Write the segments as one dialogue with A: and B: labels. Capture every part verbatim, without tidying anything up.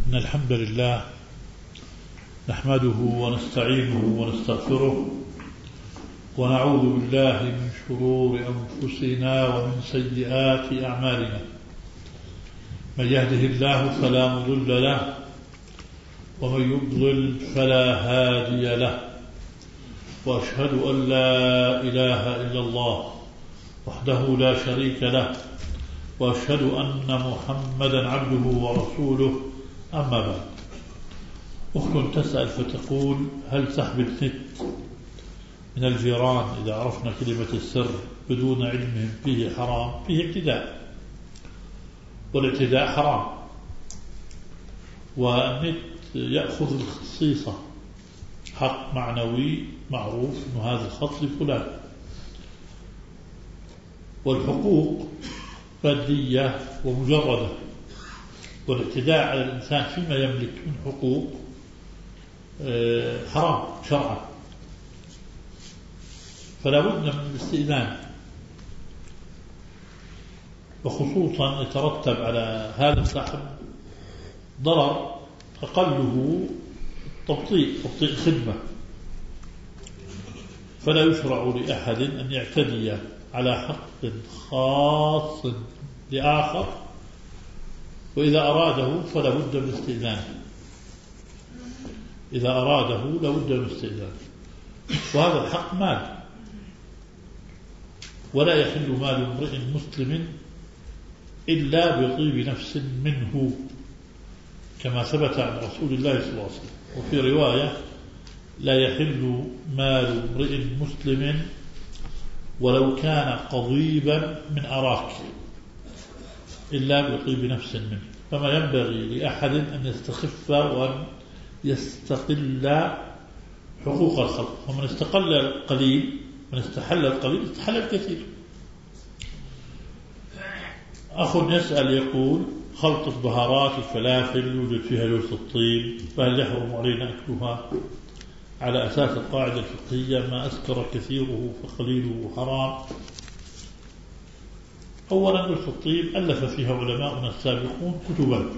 A: إن الحمد لله نحمده ونستعينه ونستغفره ونعوذ بالله من شرور أنفسنا ومن سيئات أعمالنا. من يهده الله فلا مضل له ومن يضلل فلا هادي له، وأشهد أن لا إله إلا الله وحده لا شريك له، وأشهد أن محمدا عبده ورسوله. أما بعد، أخت تسأل فتقول: هل سحب النت من الجيران إذا عرفنا كلمة السر بدون علمهم فيه حرام؟ فيه اعتداء، والاعتداء حرام، والنت يأخذ الخصيصة، حق معنوي معروف أن هذا الخط لفلان، والحقوق مادية ومجردة، والاعتداء على الإنسان فيما يملك من حقوق حرام شرعا، فلا بد من الاستئذان، وخصوصا يترتب على هذا السحب ضرر أقله تبطيء تبطيء خدمة، فلا يشرع لأحد أن يعتدي على حق خاص لآخر، وإذا أراده فلا بد من الاستئذان، إذا أراده لا بد من الاستئذان. وهذا الحق مال، ولا يحل مال امرئ مسلم إلا بطيب نفس منه، كما ثبت عن رسول الله صلى الله عليه وسلم. وفي رواية: لا يحل مال امرئ مسلم ولو كان قضيبا من أراك إلا بطيب نفس منه. فما ينبغي لأحد أن يستخف وأن يستقل حقوق الخلق، ومن استقل القليل من استحل القليل استحل الكثير. أخ يسأل يقول: خلط البهارات الفلافل يوجد فيها لوث الطيب، فهل يحرم علينا أكلها؟ على أساس القاعدة الفقهية: ما أسكر كثيره فقليله حرام. أولا، لوث الطيب ألف فيها علماؤنا السابقون كتبا،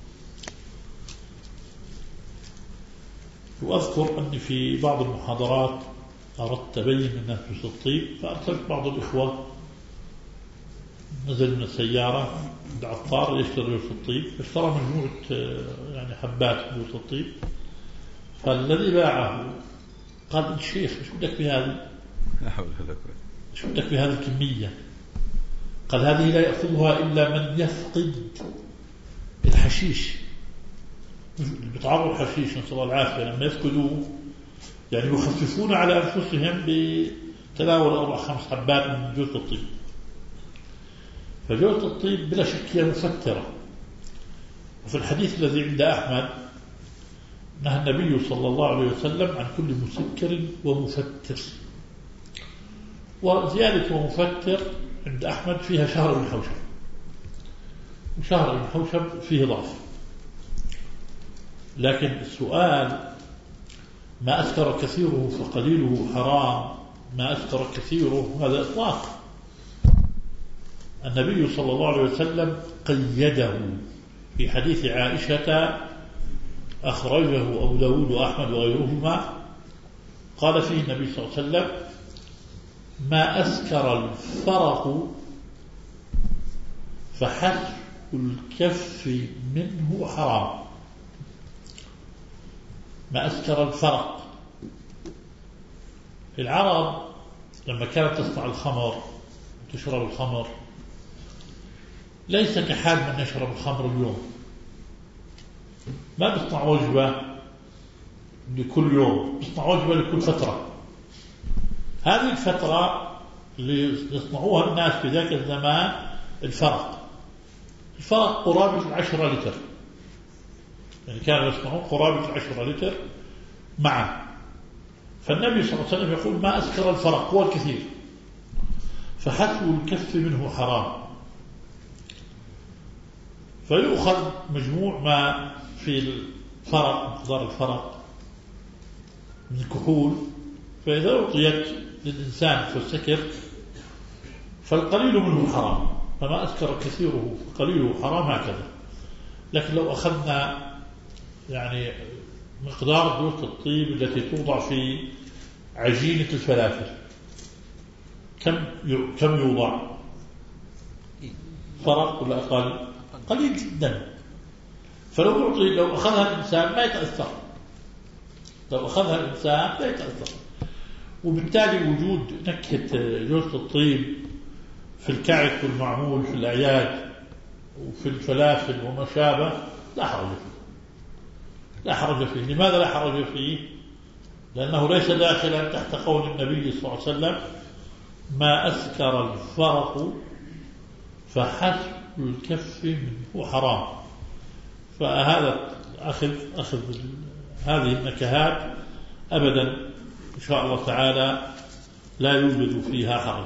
A: وأذكر أني في بعض المحاضرات أردت أبين الناس لوث الطيب، فأرسلت بعض الإخوة نزل من السيارة عند عطار يشتري لوث الطيب، فاشترى مجموعة يعني حبات لوث الطيب، فالذي باعه قال: الشيخ شو بدك بهذه؟ شو بدك بهذه الكمية؟ قال: هذه لا يأخذها إلا من يفقد الحشيش، بتعرض الحشيش نسأل الله العافية، لما يفقدوه يعني يخففون على أنفسهم بتناول أربع خمس حبات من جوز الطيب. فجوز الطيب بلا شك هي مفترة، وفي الحديث الذي عند أحمد نهى النبي صلى الله عليه وسلم عن كل مسكر ومفتر، وزيادة ومفتر عند أحمد فيها شهر بن حوشب، وشهر بن حوشب فيه ضعف. لكن السؤال: ما أسكر كثيره فقليله حرام، ما أسكر كثيره، هذا إطلاق. النبي صلى الله عليه وسلم قيده في حديث عائشة أخرجه أبو داود وأحمد وغيرهما، قال فيه النبي صلى الله عليه وسلم: ما أسكر الفرق فحسب الكف منه حرام. ما أسكر الفرق. العرب لما كانت تصنع الخمر وتشرب الخمر ليس كحال من يشرب الخمر اليوم، ما بيصنع وجبة لكل يوم، بيصنع وجبة لكل فترة. هذه الفترة اللي يصنعوها الناس في ذاك الزمان الفرق الفرق قرابة العشرة لتر، يعني كانوا يصنعون قرابة العشرة لتر معه. فالنبي صلى الله عليه وسلم يقول: ما أسكر الفرق، هو الكثير، فحسب الكف منه حرام. فيؤخذ مجموع ما في الفرق، مقدار الفرق من الكحول، فإذا أعطيت للإنسان فالسكر فالقليل منه حرام، فما أسكر كثيره فقليله حرام، هكذا. لكن لو أخذنا يعني مقدار دوسة الطيب التي توضع في عجينة الفلافل كم كم يوضع؟ فرق ولا أقل؟ قليل جدا. فلو تعطي لو أخذها الإنسان ما يتأثر، لو أخذها الإنسان لا يتأثر. وبالتالي وجود نكهة جوزة الطيب في الكعك والمعمول في الأعياد وفي الفلافل وما شابه لا حرج فيه، لا حرج فيه. لماذا لا حرج فيه؟ لأنه ليس داخلا تحت قول النبي صلى الله عليه وسلم: ما أسكر الفرق فحسب الكف منه حرام. فهذا أخذ أخذ هذه النكهات أبدا إن شاء الله تعالى لا يوجد فيها حرج.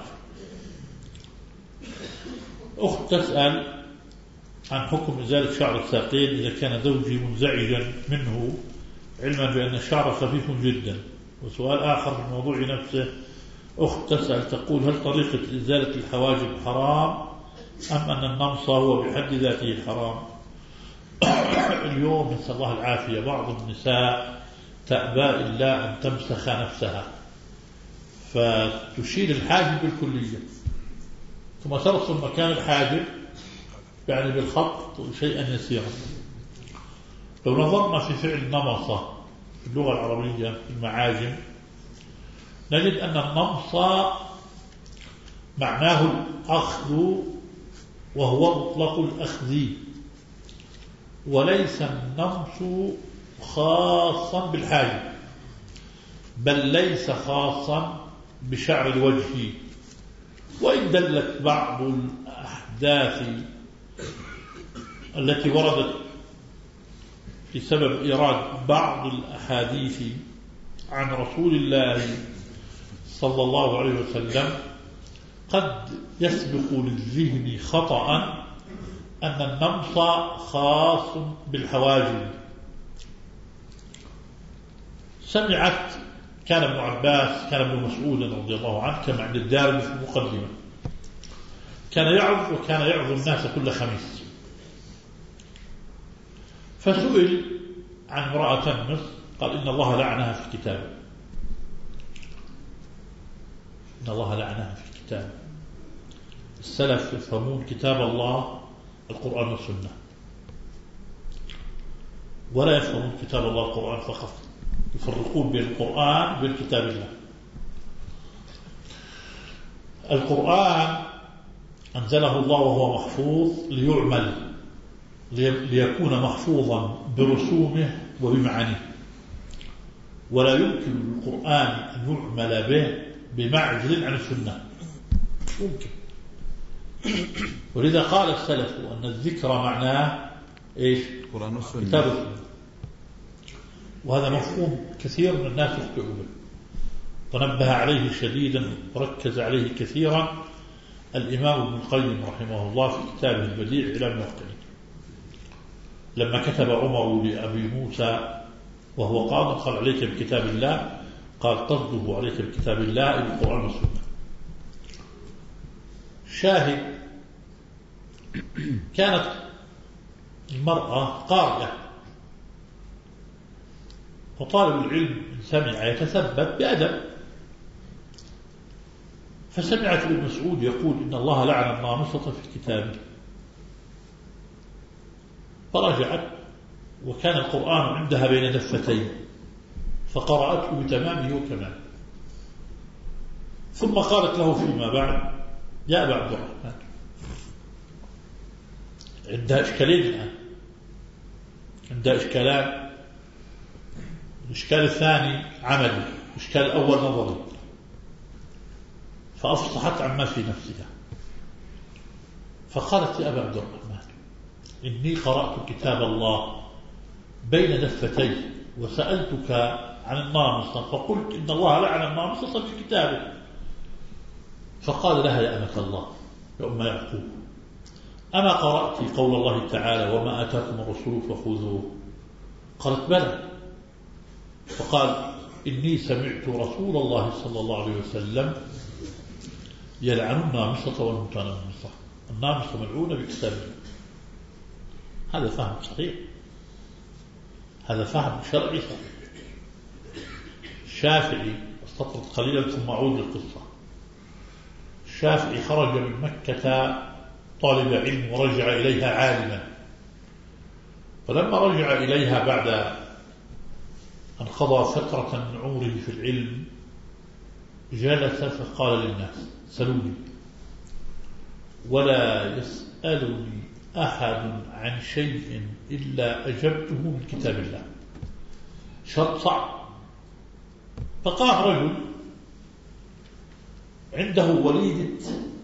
A: أخت تسأل عن حكم إزالة شعر الساقين إذا كان زوجي منزعجا منه علما بأن الشعر خفيف جدا. وسؤال آخر في الموضوع نفسه، أخت تسأل تقول: هل طريقة إزالة الحواجب حرام أم أن النمص هو بحد ذاته حرام؟ اليوم نسأل الله العافية بعض النساء تأبى إلا أن تمسخ نفسها فتشيل الحاجب بالكلية ثم ترسم مكان الحاجب يعني بالخط شيئا يسيرا. لو نظرنا في فعل نمص في اللغة العربية في المعاجم نجد أن النمص معناه الأخذ وهو مطلق الأخذ، وليس النمص خاصا بالحاجب، بل ليس خاصا بشعر الوجه. وإن دلت بعض الأحداث التي وردت في سبب إيراد بعض الأحاديث عن رسول الله صلى الله عليه وسلم قد يسبق للذهن خطأ أن النمص خاص بالحواجب. سمعت كان ابن عباس كان ابن مسعود رضي الله عنه كما عند الدارمي في المقدمة كان يعظ وكان يعظ الناس كل خميس، فسئل عن امرأة تنمص قال: إن الله لعنها في كتابه، إن الله لعنها في كتابه. السلف يفهمون كتاب الله القرآن والسنة، ولا يفهمون كتاب الله القرآن فقط، يفرقون بين القرآن وبين كتاب الله. القرآن أنزله الله وهو محفوظ ليعمل، ليكون محفوظا برسومه وبمعانيه، ولا يمكن للقرآن أن يعمل به بمعزل عن السنة، ممكن. ولذا قال السلف أن الذكر معناه إيش؟
B: القرآن والسنة،
A: كتاب السنة. وهذا مفهوم كثير من الناس يخطئوا به، ونبه عليه شديدا وركز عليه كثيرا الإمام ابن القيم رحمه الله في كتابه البديع إعلام الموقعين، لما كتب عمر لأبي موسى وهو قاض قال: عليك بكتاب الله، قال: قصده عليك بكتاب الله القرآن والسنة. شاهد: كانت المرأة قارئة وطالب العلم سمع يتثبت بأدب، فسمعت ابن مسعود يقول: إن الله لعن النامصة في كتابه، فرجعت وكان القرآن عندها بين دفتين فقرأته بتمامه وكماله، ثم قالت له فيما بعد: يا أبا عبد الرحمن، عندها إشكالين الآن، عندها إشكالان، الإشكال الثاني عملي، الإشكال الأول نظري، فأفصحت عما في نفسها فقالت: يا أبا عبد الرحمن، إني قرأت كتاب الله بين دفتي وسألتك عن النامصة فقلت: إن الله لعن النامصة في كتابه. فقال لها: يا أمة الله، يا أم يعقوب، أما قرأت قول الله تعالى: وما آتاكم الرسول فخذوه؟ قالت: بلى. فقال: إني سمعت رسول الله صلى الله عليه وسلم يلعن النامصة والمتنمصة، النامصة ملعونة بكتاب الله. هذا فهم صحيح، هذا فهم شرعي. الشافعي، استطرد قليلا ثم أعود للقصة. الشافعي خرج من مكة طالب علم ورجع إليها عالما، فلما رجع إليها بعد أن قضى فترة من عمره في العلم جلس فقال للناس: سلوني. ولا يسألني أحد عن شيء إلا أجبته من كتاب الله. شرط صعب. فقام رجل عنده وليدة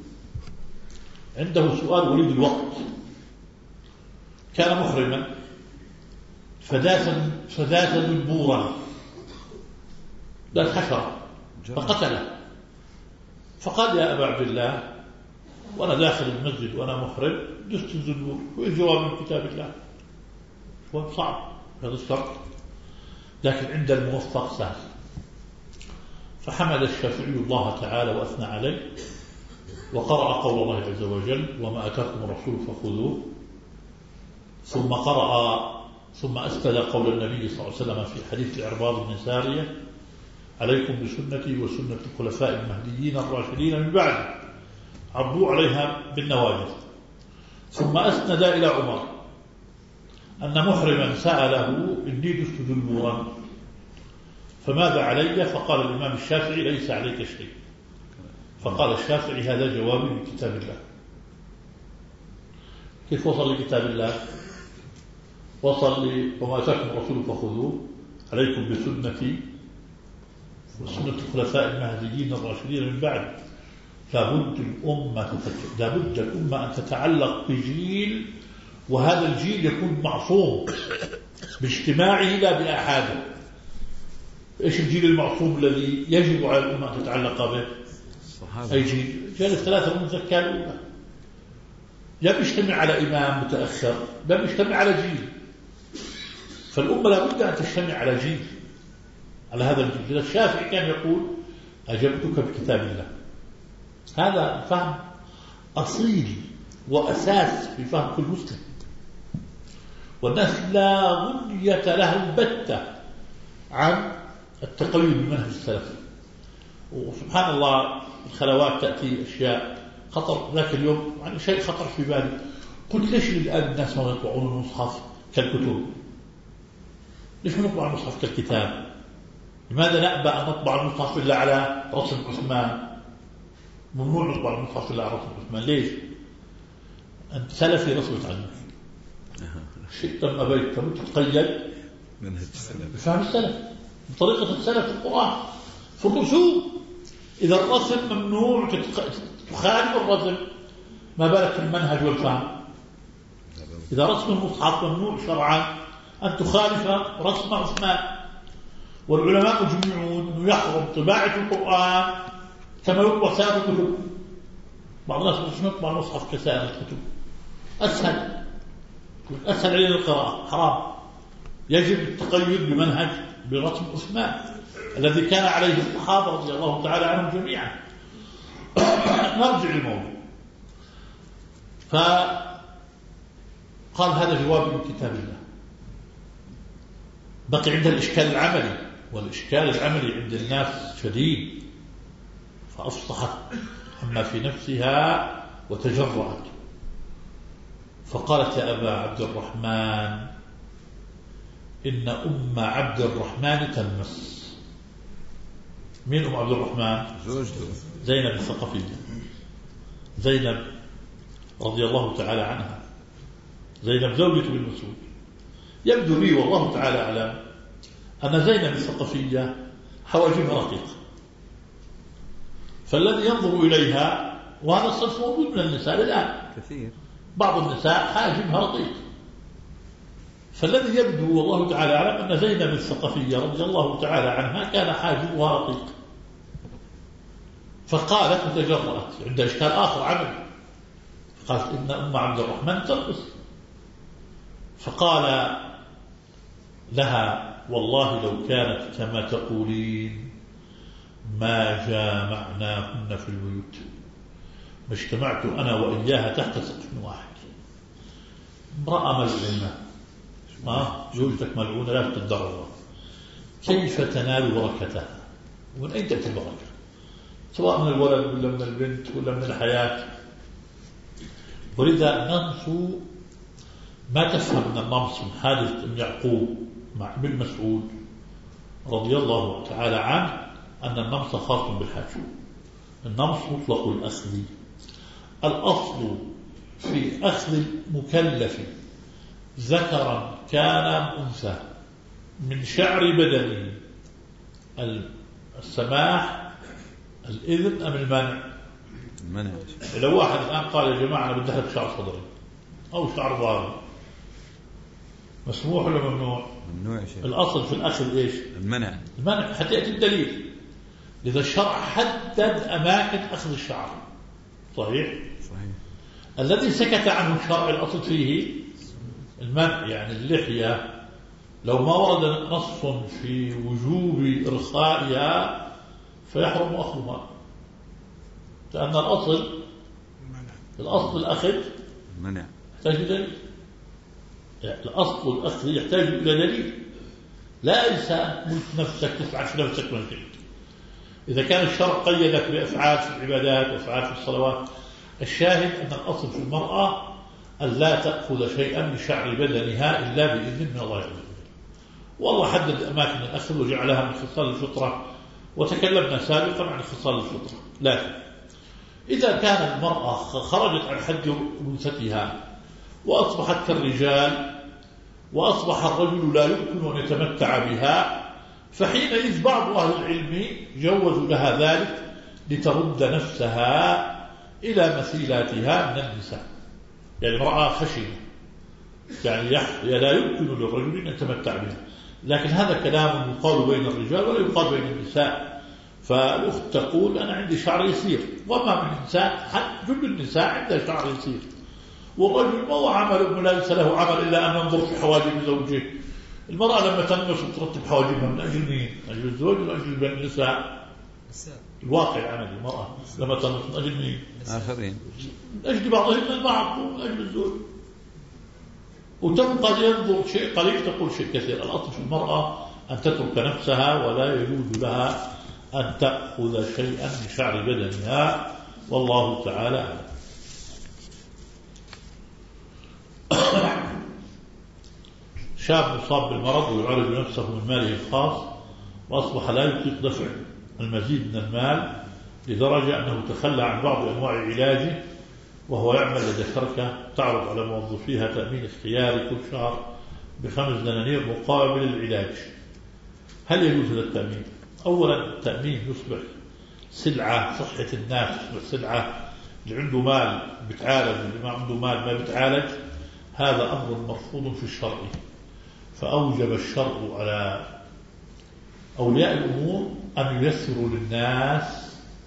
A: عنده سؤال وليد الوقت، كان محرما فداس فداس ذنبورا، داس حشرة فقتله. فقال: يا أبا عبد الله، وأنا داخل المسجد وأنا محرم دست الذنبور، والجواب من كتاب الله. هو صعب هذا الشرط، لكن عند الموفق سهل. فحمد الشافعي الله تعالى وأثنى عليه، وقرأ قول الله عز وجل: وما أتاكم الرسول فخذوه. ثم قرأ ثم أسند قول النبي صلى الله عليه وسلم في حديث العرباض بن سارية: عليكم بسنتي وسنة الخلفاء المهديين الراشدين من بعد، عضوا عليها بالنواجذ. ثم أسند إلى عمر أن محرما سأله: إني دست ذنبورا فماذا علي؟ فقال الإمام الشافعي: ليس عليك شيء. فقال الشافعي: هذا جوابي من كتاب الله. كيف وصل لكتاب الله؟ وصل لي: وما أتاكم الرسول فخذوه، عليكم بسنتي وسنة الخلفاء المهديين الراشدين من بعد. لابد الأمة لابد الأمة أن تتعلق بجيل، وهذا الجيل يكون معصوم باجتماعه لا بأحاده. إيش الجيل المعصوم الذي يجب على الأمة أن تتعلق به؟ أي جيل؟ جيل الثلاثة المزكاة الأولى. لا بيجتمع على إمام متأخر، لا بيجتمع على جيل. فالأمة لابد أن تجتمع على جيل، على هذا الجيل. الشافعي كان يقول: أجبتك بكتاب الله. هذا فهم أصيل وأساس في فهم كل مسلم، والناس لا غنية لهم بتة عن التقيد بمنهج السلف. وسبحان الله الخلوات تأتي أشياء خطر. ذاك اليوم يعني شيء خطر في بالي، قلت: ليش الآن الناس ما يطبعون المصحف كالكتب؟ ليش ما نطبع المصحف كالكتاب؟ لماذا نأبى أن نطبع المصحف إلا على رسم عثمان؟ ممنوع نطبع المصحف إلا على رسم عثمان. ليش؟ أنت سلفي رسمت عنه، شئت أم أبيت تتقيد
B: منهج السلف،
A: بفهم السلف، بطريقة السلف في القرآن في الرسوم. إذا الرسم ممنوع تخالف الرسم، ما بالك المنهج والفهم؟ إذا رسم المصحف ممنوع شرعا أن تخالف رسم عثمان. والعلماء يجمعون أنه يحرم طباعة القرآن كما يطبع سائر الكتب. بعض الناس مش يطبع المصحف كسائر الكتب، أسهل أسهل علينا القراءة، حرام. يجب التقيد بمنهج برسم عثمان الذي كان عليه الصحابة رضي الله تعالى عنهم جميعا. نرجع للموضوع. فقال: هذا جواب من كتاب الله. بقي عند الإشكال العملي، والإشكال العملي عند الناس شديد. فأفصحت أما في نفسها وتجرأت، فقالت: يا أبا عبد الرحمن، إن أم عبد الرحمن تلمس. مين أم عبد الرحمن؟
B: زوجته
A: زينب الثقفية. زينب رضي الله تعالى عنها، زينب زوجة بن مسعود. يبدو لي والله تعالى أعلم أن زينب الثقفية حواجبها رقيقة، فالذي ينظر إليها، وهذا الصنف موجود من النساء الآن
B: كثير،
A: بعض النساء حاجبها رقيق، فالذي يبدو والله تعالى أعلم أن زينب الثقفية رضي الله تعالى عنها كان حاجبها رقيق. فقالت وتجرأت عند إشكال آخر عمل، قالت: إن أم عبد الرحمن تلبس. فقال لها: والله لو كانت كما تقولين ما جامعناهن في البيوت، ما اجتمعت أنا وإياها تحت سقف واحد. امرأة ملعونة آه زوجتك ملعونة لا تتضرر. كيف تنال بركتها؟ ومن أين تأتي البركة؟ سواء من الولد ولا من البنت ولا من الحياة. ولذا ننص ما تفهم من النمص من حادث ابن يعقوب مع ابن مسعود رضي الله تعالى عنه أن النمص خاص بالحج. النمص مطلق الأخذ. الأصل في أخذ المكلف ذكرا كان أنثى من شعر بدنه السماح الإذن أم المنع؟
B: المنع.
A: لو واحد الآن قال يا جماعة أنا بدي أحلق شعر صدري أو شعر ظهري مسموح ولا ممنوع؟
B: ممنوع يا شيخ.
A: الأصل في الأخذ إيش؟
B: المنع.
A: المنع حتى يأتي الدليل. لذا الشرع حدد أماكن أخذ الشعر. صحيح؟
B: صحيح.
A: الذي سكت عنه الشرع الأصل فيه المنع. يعني اللحية لو ما ورد نص في وجوب إرخائها فيحرم أخذها، لأن الأصل الأصل الأخذ
B: منع
A: يحتاج إلى دليل. يعني الأصل الأخذ يحتاج إلى دليل. لا إنسان ملك نفسك تفعل في نفسك من شئت. إذا كان الشرع قيدك بأفعال في العبادات وأفعال في الصلوات، الشاهد أن الأصل في المرأة أن لا تأخذ شيئا من شعر بدنها إلا بإذن من الله عز وجل. والله حدد أماكن الأخذ وجعلها من خصال الفطرة، وتكلمنا سابقا عن خصال الفطرة. لكن إذا كان المرأة خرجت عن حد أنوثتها وأصبحت كالرجال وأصبح الرجل لا يمكن أن يتمتع بها، فحينئذ بعض أهل العلم جوزوا لها ذلك لترد نفسها إلى مثيلاتها من النساء. يعني امرأة خشنة يعني لا يمكن للرجل أن يتمتع بها، لكن هذا كلام يقال بين الرجال ولا يقال بين النساء. فالأخت تقول أنا عندي شعر يسير، وما من إنسان حتى جل النساء عندها شعر يسير، والرجل ما هو عمل ليس له عمل إلا أن ينظر في حواجب زوجه. المرأة لما تنمس وترتب حواجبها من أجل مين؟ أجل الزوج ولا أجل النساء؟ الواقع عمل المرأة لما تنمس من أجل مين؟
B: آخرين.
A: من أجل بعضهم من البعض ومن أجل الزوج. وتبقى ينظر شيء قليل تقول شيء كثير. الأصل في المرأة أن تترك نفسها ولا يجوز لها أن تأخذ شيئا من شعر بدنها، والله تعالى أعلم. شاب مصاب بالمرض ويعالج نفسه من ماله الخاص وأصبح لا يطيق دفع المزيد من المال لدرجة أنه تخلى عن بعض أنواع علاجه، وهو يعمل لدى شركة تعرض على موظفيها تأمين اختياري كل شهر بخمس دنانير مقابل العلاج. هل يجوز هذا التأمين؟ أولا التأمين يصبح سلعة صحة الناس، يصبح سلعة اللي عنده مال بتعالج واللي ما عنده مال ما بتعالج. هذا أمر مرفوض في الشرع، فأوجب الشرع على أولياء الأمور أن ييسروا للناس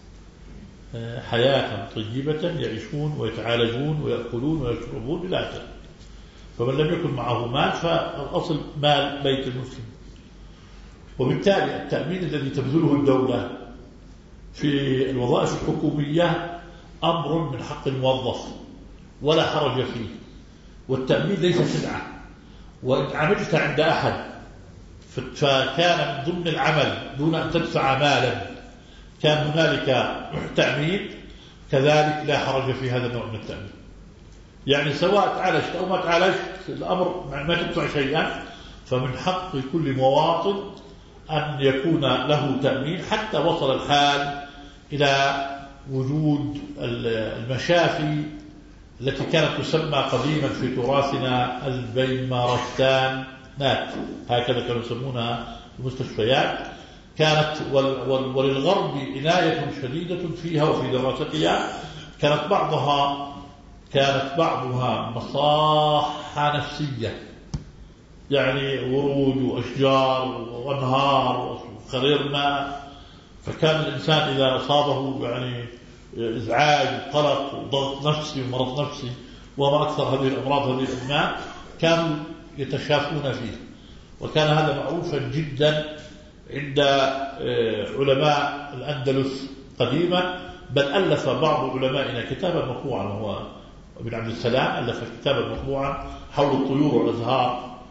A: حياة طيبة يعيشون ويتعالجون ويأكلون ويشربون بلا أثر. فمن لم يكن معه مال فالأصل مال بيت المسلم. وبالتالي التأمين الذي تبذله الدولة في الوظائف الحكومية أمر من حق الموظف ولا حرج فيه، والتأمين ليس سلعة. وإن عملت عند أحد فكان من ضمن العمل دون أن تدفع مالا كان هنالك تأمين، كذلك لا حرج في هذا النوع من التأمين. يعني سواء تعالجت أو ما تعالجت الأمر ما تدفع شيئا، فمن حق كل مواطن أن يكون له تأمين حتى وصل الحال إلى وجود المشافي التي كانت تسمى قديما في تراثنا البيمارستانات، هكذا كانوا يسمونها المستشفيات. كانت وللغرب عناية شديدة فيها وفي دراستها. كانت بعضها كانت بعضها مصاحة نفسية، يعني ورود وأشجار وأنهار وخرير ماء. فكان الإنسان إذا أصابه يعني إزعاج وقلق وضغط نفسي ومرض نفسي وما أكثر هذه الأمراض هذه الأدماء كانوا يتشافون فيه. وكان هذا معروفا جدا عند علماء الأندلس قديما، بل ألف بعض علمائنا كتابا مطبوعا، وهو ابن عبد السلام ألف كتابا مطبوعا حول الطيور والأزهار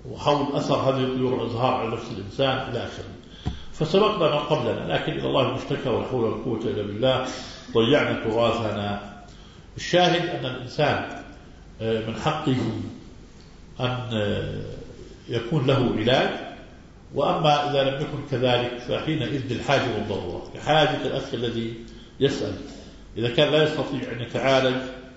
A: وحول أثر هذه الطيور الأزهار على نفس الإنسان إلى آخره. فسبقنا من قبلنا، لكن إلى الله المشتكى ولا حول ولا قوة إلا بالله، ضيعنا تراثنا. الشاهد أن الإنسان من حقه أن يكون له علاج، وأما إذا لم يكن كذلك فحينئذ الحاجة والضرورة، كحاجة الأخ الذي يسأل إذا كان لا يستطيع أن يتعالج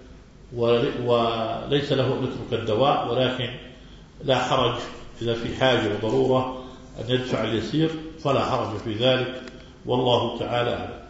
A: وليس له أن يترك الدواء، ولكن لا حرج إذا في حاجة وضرورة أن يدفع اليسير فلا حرج في ذلك، والله تعالى أعلم.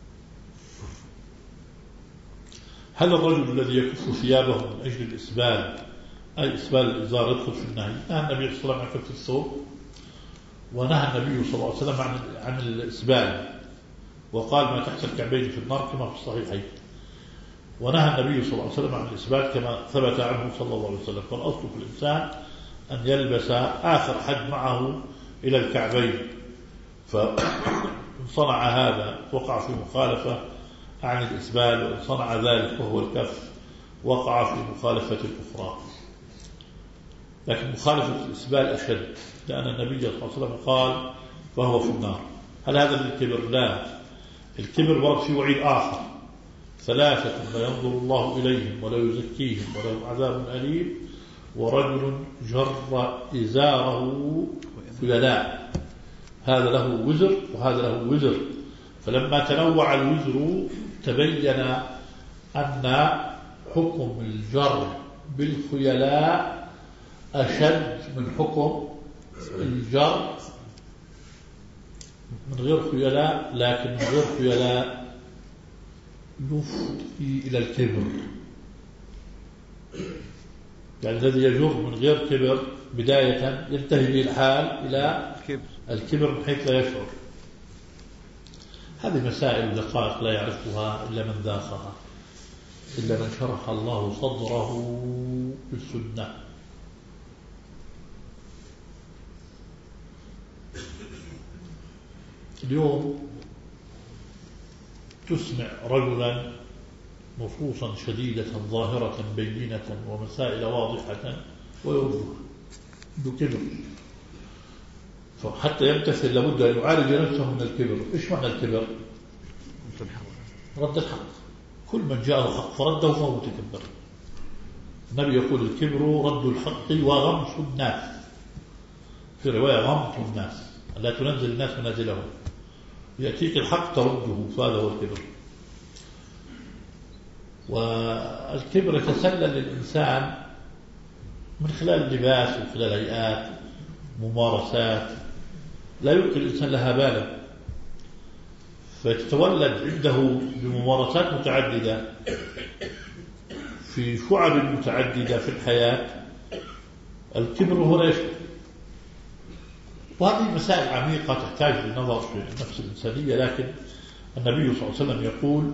A: هل الرجل الذي يكف ثيابه من أجل الإسبال، أي إسبال الإزار، يدخل في النهي؟ نهى النبي صلى الله عليه وسلم عن كف الثوب، ونهى النبي صلى الله عليه وسلم عن عن الإسبال، وقال ما تحت الكعبين في النار كما في الصحيحين. ونهى النبي صلى الله عليه وسلم عن الإسبال كما ثبت عنه صلى الله عليه وسلم. فالأصل في الإنسان أن يلبس آخر حد معه إلى الكعبين، فإن صنع هذا وقع في مخالفة عن الإسبال، وإن صنع ذلك وهو الكف وقع في مخالفة الأخرى. لكن مخالفة الإسبال أشد، لأن النبي صلى الله عليه وسلم قال فهو في النار. هل هذا من الكبر؟ لا، الكبر ورد في وعيد آخر: ثلاثة لا ينظر الله إليهم ولا يزكيهم ولهم عذاب أليم، ورجل جر إزاره خيلاء. هذا له وزر وهذا له وزر، فلما تنوع الوزر تبين أن حكم الجر بالخيلاء أشد من حكم الجر من غير خيلاء، لكن من غير خيلاء يفضي إلى الكبر. يعني الذي يجر من غير كبر بداية ينتهي به الحال إلى الكبر من حيث لا يشعر. هذه مسائل دقائق لا يعرفها إلا من ذاقها، إلا من شرح الله صدره بالسنة. اليوم تسمع رجلا نصوصا شديدة ظاهرة بينة ومسائل واضحة ويرده بكبر، فحتى يمتثل لابد أن يعالج نفسه من الكبر. إيش معنى الكبر؟ رد الحق. كل من جاءه حق فرده فهو متكبر. النبي يقول الكبر رد الحق وغمس الناس، في رواية غمس الناس، لا تنزل الناس منازلهم، يأتيك الحق ترده، فهذا هو الكبر. والكبر يتسلل للإنسان من خلال اللباس ومن خلال هيئات ممارسات لا يلقي الإنسان لها بالا، فتتولد عنده بممارسات متعددة في شعب متعددة في الحياة الكبر هو لا يشعر. وهذه مسائل عميقة تحتاج للنظر في النفس الإنسانية، لكن النبي صلى الله عليه وسلم يقول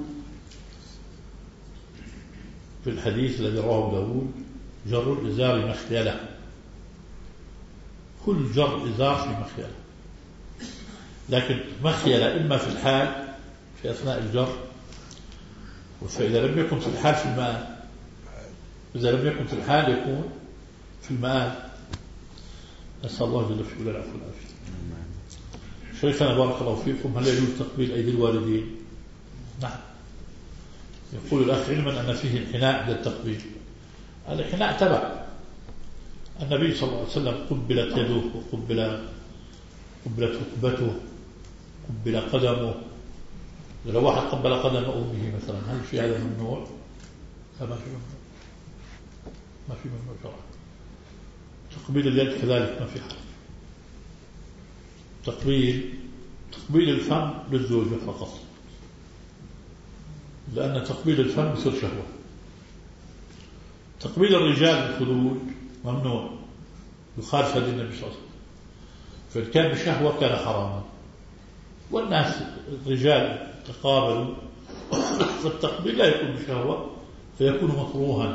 A: في الحديث الذي رواه داود: جر الإزار مخيلة. كل جر إزار في مخيلة، لكن مخيلة إما في الحال في أثناء الجر، فإذا لم يكن في الحال في المآل، إذا لم يكن في الحال يكون في المآل. نسأل الله جل وعلا العفو والعافية. شيخنا بارك الله فيكم، هل يجوز تقبيل أيدي الوالدين؟ نعم. يقول الأخ علما أن فيه انحناء للتقبيل. الانحناء تبع النبي صلى الله عليه وسلم، قبلت يده وقبل قبلت ركبته، قبل قدمه. لو واحد قبل قدم أمه مثلا، هل في هذا ممنوع؟ لا، ما في ممنوع، ما في ممنوع شرعا. تقبيل اليد كذلك ما في حرج. تقبيل تقبيل الفم للزوجة فقط، لأن تقبيل الفم يصير شهوة. تقبيل الرجال الخدود ممنوع، يخالف هدي النبي صلى الله عليه وسلم، فإن كان بشهوة كان حراما. والناس الرجال تقابلوا فالتقبيل لا يكون بشهوة فيكون مكروها.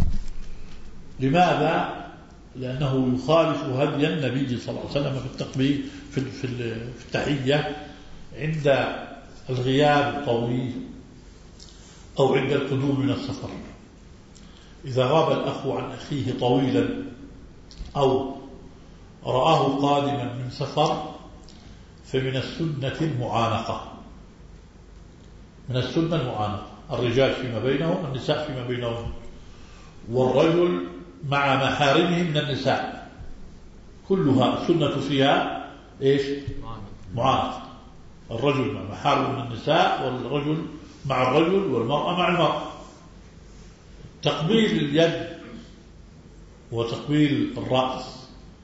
A: لماذا؟ لأنه يخالف هدي النبي صلى الله عليه وسلم في التقبيل في في التحية عند الغياب الطويل أو عند القدوم من السفر. إذا غاب الأخ عن أخيه طويلا أو رآه قادما من سفر فمن السنة المعانقة، من السنة المعانقة، الرجال فيما بينهم، النساء فيما بينهم، والرجل مع محارمه من النساء، كلها السنة فيها إيش؟ معانقة. الرجل مع محارمه من النساء، والرجل مع الرجل، والمرأة مع المرأة. تقبيل اليد وتقبيل الرأس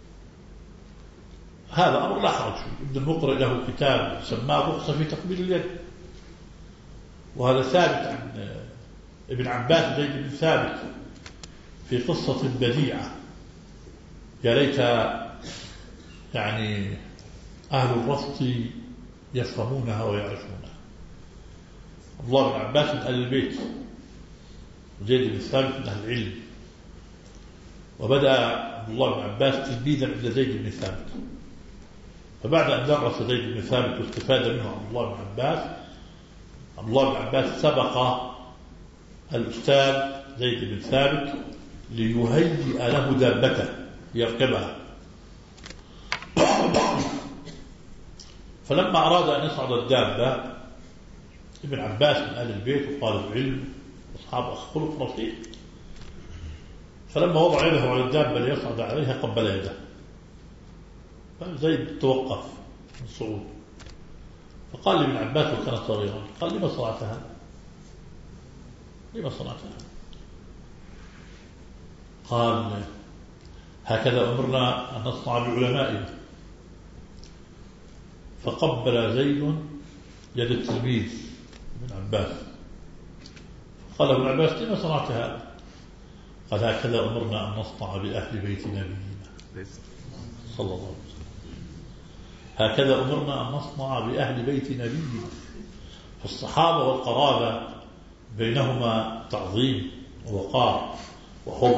A: هذا أمر لا حرج فيه. ابن المقرئ له كتاب سماه رخصة في تقبيل اليد، وهذا ثابت عن ابن عباس زيد بن ثابت في قصة بديعة يا ليت يعني أهل الرفض يفهمونها ويعرفونها. عبد الله بن عباس من أهل البيت، وزيد بن ثابت من أهل العلم، وبدأ عبد الله بن عباس تلميذا عند زيد بن ثابت، فبعد أن درس زيد بن ثابت واستفاد منه عبد الله بن عباس، عبد الله بن عباس سبق الأستاذ زيد بن ثابت ليهيئ له دابته يركبها. فلما أراد أن يصعد الدابة، ابن عباس من أهل البيت وطالب علم وأصحاب خلق رفيق، فلما وضع يده على الدابة ليصعد عليها قبل يده، فزيد توقف من الصعود، فقال لابن عباس وكان صغيرا، قال لما صنعت هذا؟ لما صنعت هذا؟ قال هكذا أمرنا أن نصنع بعلمائنا. فقبل زيد يد التلميذ ابن عباس، قال ابن عباس لما صنعت هذا؟ قال هكذا أمرنا أن نصنع بأهل بيت نبينا صلى الله عليه وسلم، هكذا أمرنا أن نصنع بأهل بيت نبينا. فالصحابة والقرابة بينهما تعظيم ووقار وحب،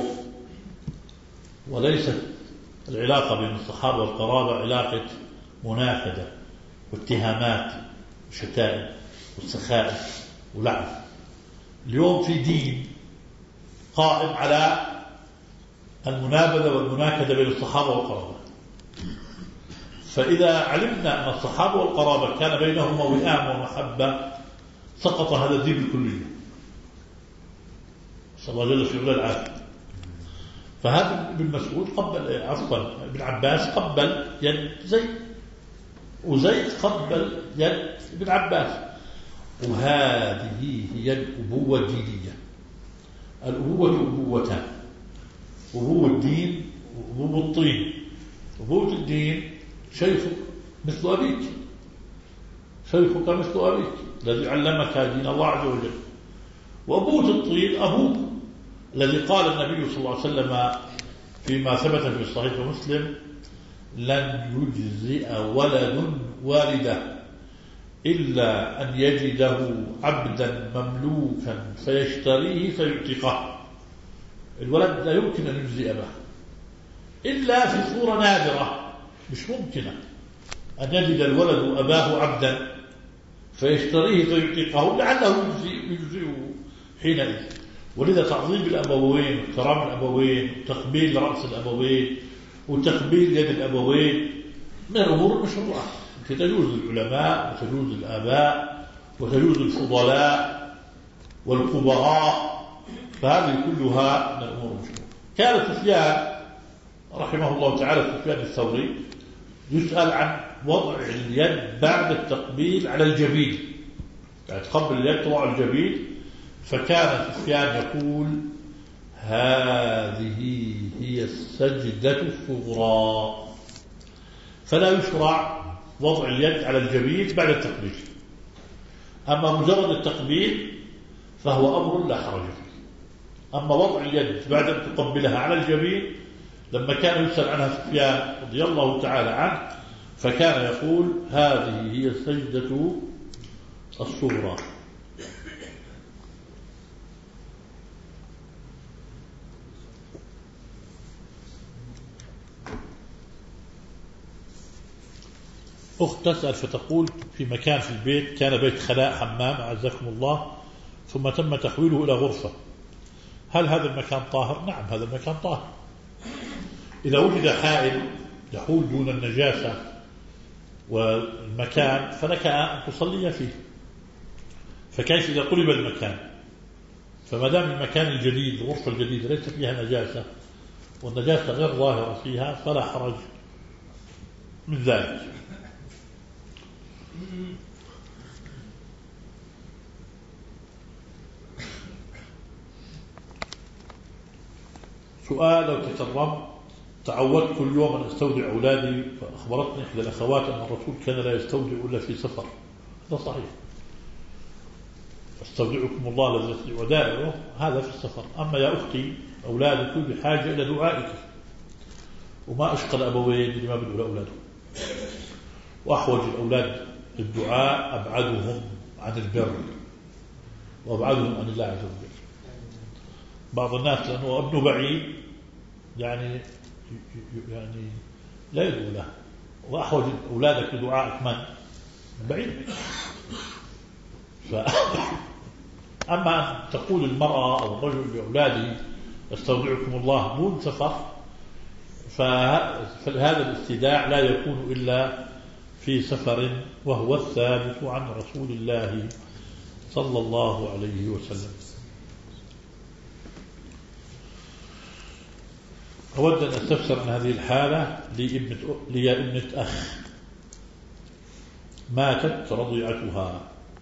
A: وليست العلاقة بين الصحابة والقرابة علاقة مناكدة واتهامات وشتائم والسخائف ولعب. اليوم في دين قائم على المنابذة والمناكدة بين الصحابة والقرابة، فإذا علمنا أن الصحابة والقرابة كان بينهما وئام ومحبة سقط هذا الدين بالكلية، صلى الله جل في علا العافية. فهذا ابن مسعود قبل عفوا ابن عباس قبل يد زيد، وزيد قبل يد ابن عباس، وهذه هي الأبوة الدينية. الأبوة أبوتان، أبوة الدين وأبوة الطين. أبوة الدين شيخك مثل أبيك، شيخك مثل أبيك الذي علمك دين الله عز وجل. وأبوة الطين أبوك الذي قال النبي صلى الله عليه وسلم فيما ثبت في صحيح مسلم: لن يجزئ ولد والده إلا أن يجده عبدا مملوكا فيشتريه فيعتقه. الولد لا يمكن أن يجزئ به إلا في صورة نادرة، مش ممكنة أن يجد الولد أباه عبدا فيشتريه فيعتقه لعله يجزئه حينئذ. ولذا تعظيم الأبوين وكرام الأبوين وتقبيل رأس الأبوين وتقبيل يد الأبوين من الأمور المشروعة، تجوز العلماء وتجوز الآباء وتجوز الفضلاء والكبراء، فهذه كلها من الأمور المشروعة. كان سفيان رحمه الله تعالى، سفيان الثوري، يسأل عن وضع اليد بعد التقبيل على الجبين، يعني تقبل اليد تضع الجبين، فكان سفيان يقول: هذه هي السجدة الصغرى. فلا يشرع وضع اليد على الجبين بعد التقبيل، أما مجرد التقبيل فهو أمر لا حرج فيه. أما وضع اليد بعد أن تقبلها على الجبين، لما كان يسأل عنها سفيان رضي الله تعالى عنه فكان يقول: هذه هي السجدة الصغرى. أخت تسأل فتقول: في مكان في البيت كان بيت خلاء حمام أعزكم الله، ثم تم تحويله إلى غرفة، هل هذا المكان طاهر؟ نعم، هذا المكان طاهر. إذا وجد حائل يحول دون النجاسة والمكان فلك أن تصلي فيه. فكيف إذا قلب المكان؟ فما دام المكان الجديد الغرفة الجديدة ليس فيها نجاسة والنجاسة غير ظاهرة فيها فلا حرج من ذلك. سؤال: لو تكرمت تعودت كل يوم أن أستودع أولادي، فأخبرتني إحدى الأخوات أن الرسول كان لا يستودع إلا في سفر. هذا صحيح، استودعكم الله الذي يستودع ودائعه، هذا في السفر. أما يا أختي أولادك بحاجة إلى دعائك، وما أشقى الأبوين اللي ما بدوا لأولادهم، وأحوج الأولاد للدعاء أبعدهم عن البر وأبعدهم عن الله عز وجل. بعض الناس لأنه ابنه بعيد يعني يعني لا يدعو له، وأحوج أولادك لدعائك من بعيد. ف... أما أن تقول المرأة أو الرجل لأولاده استودعكم الله دون سفر، فهذا الاستداع لا يكون إلا في سفر، وهو الثابت عن رسول الله صلى الله عليه وسلم. أود أن أستفسر عن هذه الحالة لي ابنة أخ ماتت رضيعتها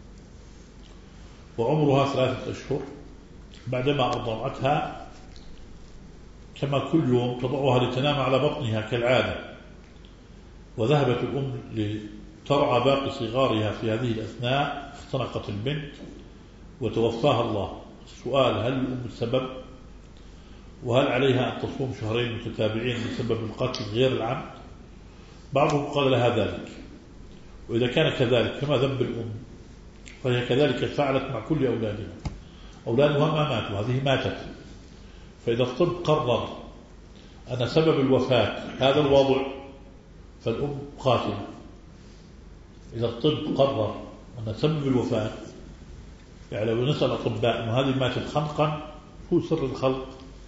A: وعمرها ثلاثة أشهر، بعدما أرضعتها كما كل يوم تضعها لتنام على بطنها كالعادة، وذهبت الأم لترعى باقي صغارها في هذه الأثناء، اختنقت البنت وتوفاها الله. السؤال: هل الأم السبب؟ وهل عليها أن تصوم شهرين متتابعين بسبب القتل غير العمد؟ بعضهم قال لها ذلك، وإذا كان كذلك فما ذنب الأم؟ فهي كذلك فعلت مع كل أولادها، أولادها ما ماتوا، هذه ماتت. فإذا الطب قرر أن سبب الوفاة هذا الوضع فالأم قاتلة. إذا الطب قرر أن سبب الوفاة، يعني لو نسأل أطباء أن هذه ماتت خنقا هو سر الخلق،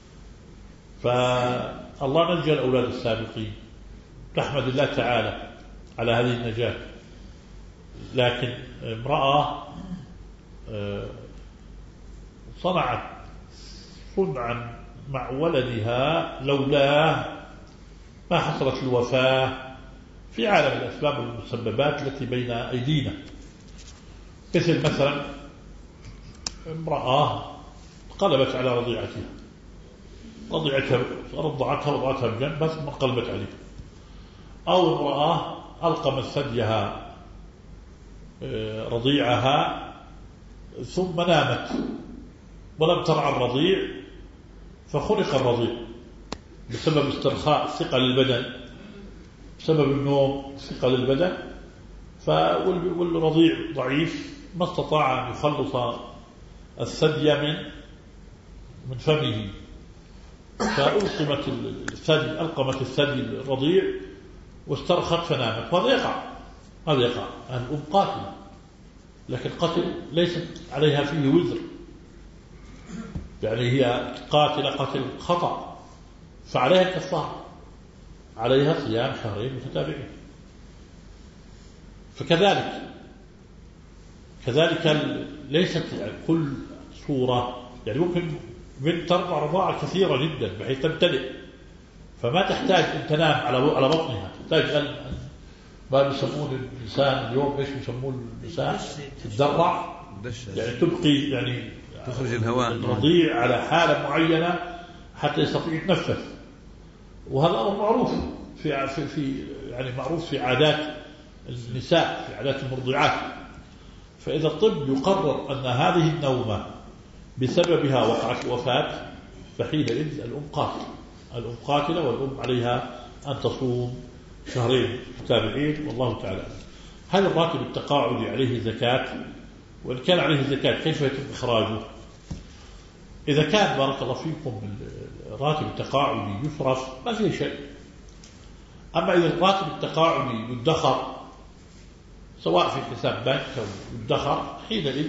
A: فالله نجى الأولاد السابقين، تحمد الله تعالى على هذه النجاة. لكن امرأة صنعت صنعا مع ولدها لولاه ما حصلت الوفاة في عالم الأسباب والمسببات التي بين أيدينا. مثل مثلا امرأة قلبت على رضيعتها، رضيعتها رضعتها وضعتها بجنب بس ما قلبت عليها، أو امرأة ألقمت ثديها رضيعها ثم نامت ولم ترعى الرضيع فخنق الرضيع بسبب استرخاء ثقل البدن، بسبب النوم ثقل البدن، والرضيع ضعيف ما استطاع أن يخلص الثدي من من فمه، فألقمت الثدي ألقمت الثدي الرضيع واسترخت فنامت. وهذا يقع هذا يقع الأم قاتلة، لكن قتل ليست عليها فيه وزر، يعني هي قاتلة قتل خطأ فعليها كفارة، عليها صيام شهرين متتابعين. فكذلك كذلك ليست كل صورة، يعني ممكن بنت ترضع رضاعة كثيرة جدا بحيث تمتلئ، فما تحتاج أن تنام على على بطنها، تحتاج أن ما بيسمون الإنسان اليوم إيش بيسمون الإنسان تدرع، يعني تبقي يعني
B: تخرج الهواء
A: الرضيع على حالة معينة حتى يستطيع يتنفس. وهذا أمر معروف في في في يعني معروف في عادات النساء، في عادات المرضعات. فإذا الطب يقرر أن هذه النومة بسببها وقعت الوفاة فحينئذ الأم قاتلة، الأم قاتلة والأم عليها أن تصوم شهرين متتابعين. والله تعالى. هل الراتب التقاعدي عليه زكاة؟ وإن كان عليه زكاة كيف يتم إخراجه؟ إذا كان بارك الله فيكم الراتب التقاعدي يصرف ما فيه شيء. أما إذا الراتب التقاعدي يدخر سواء في حساب بنك أو يدخر حينئذ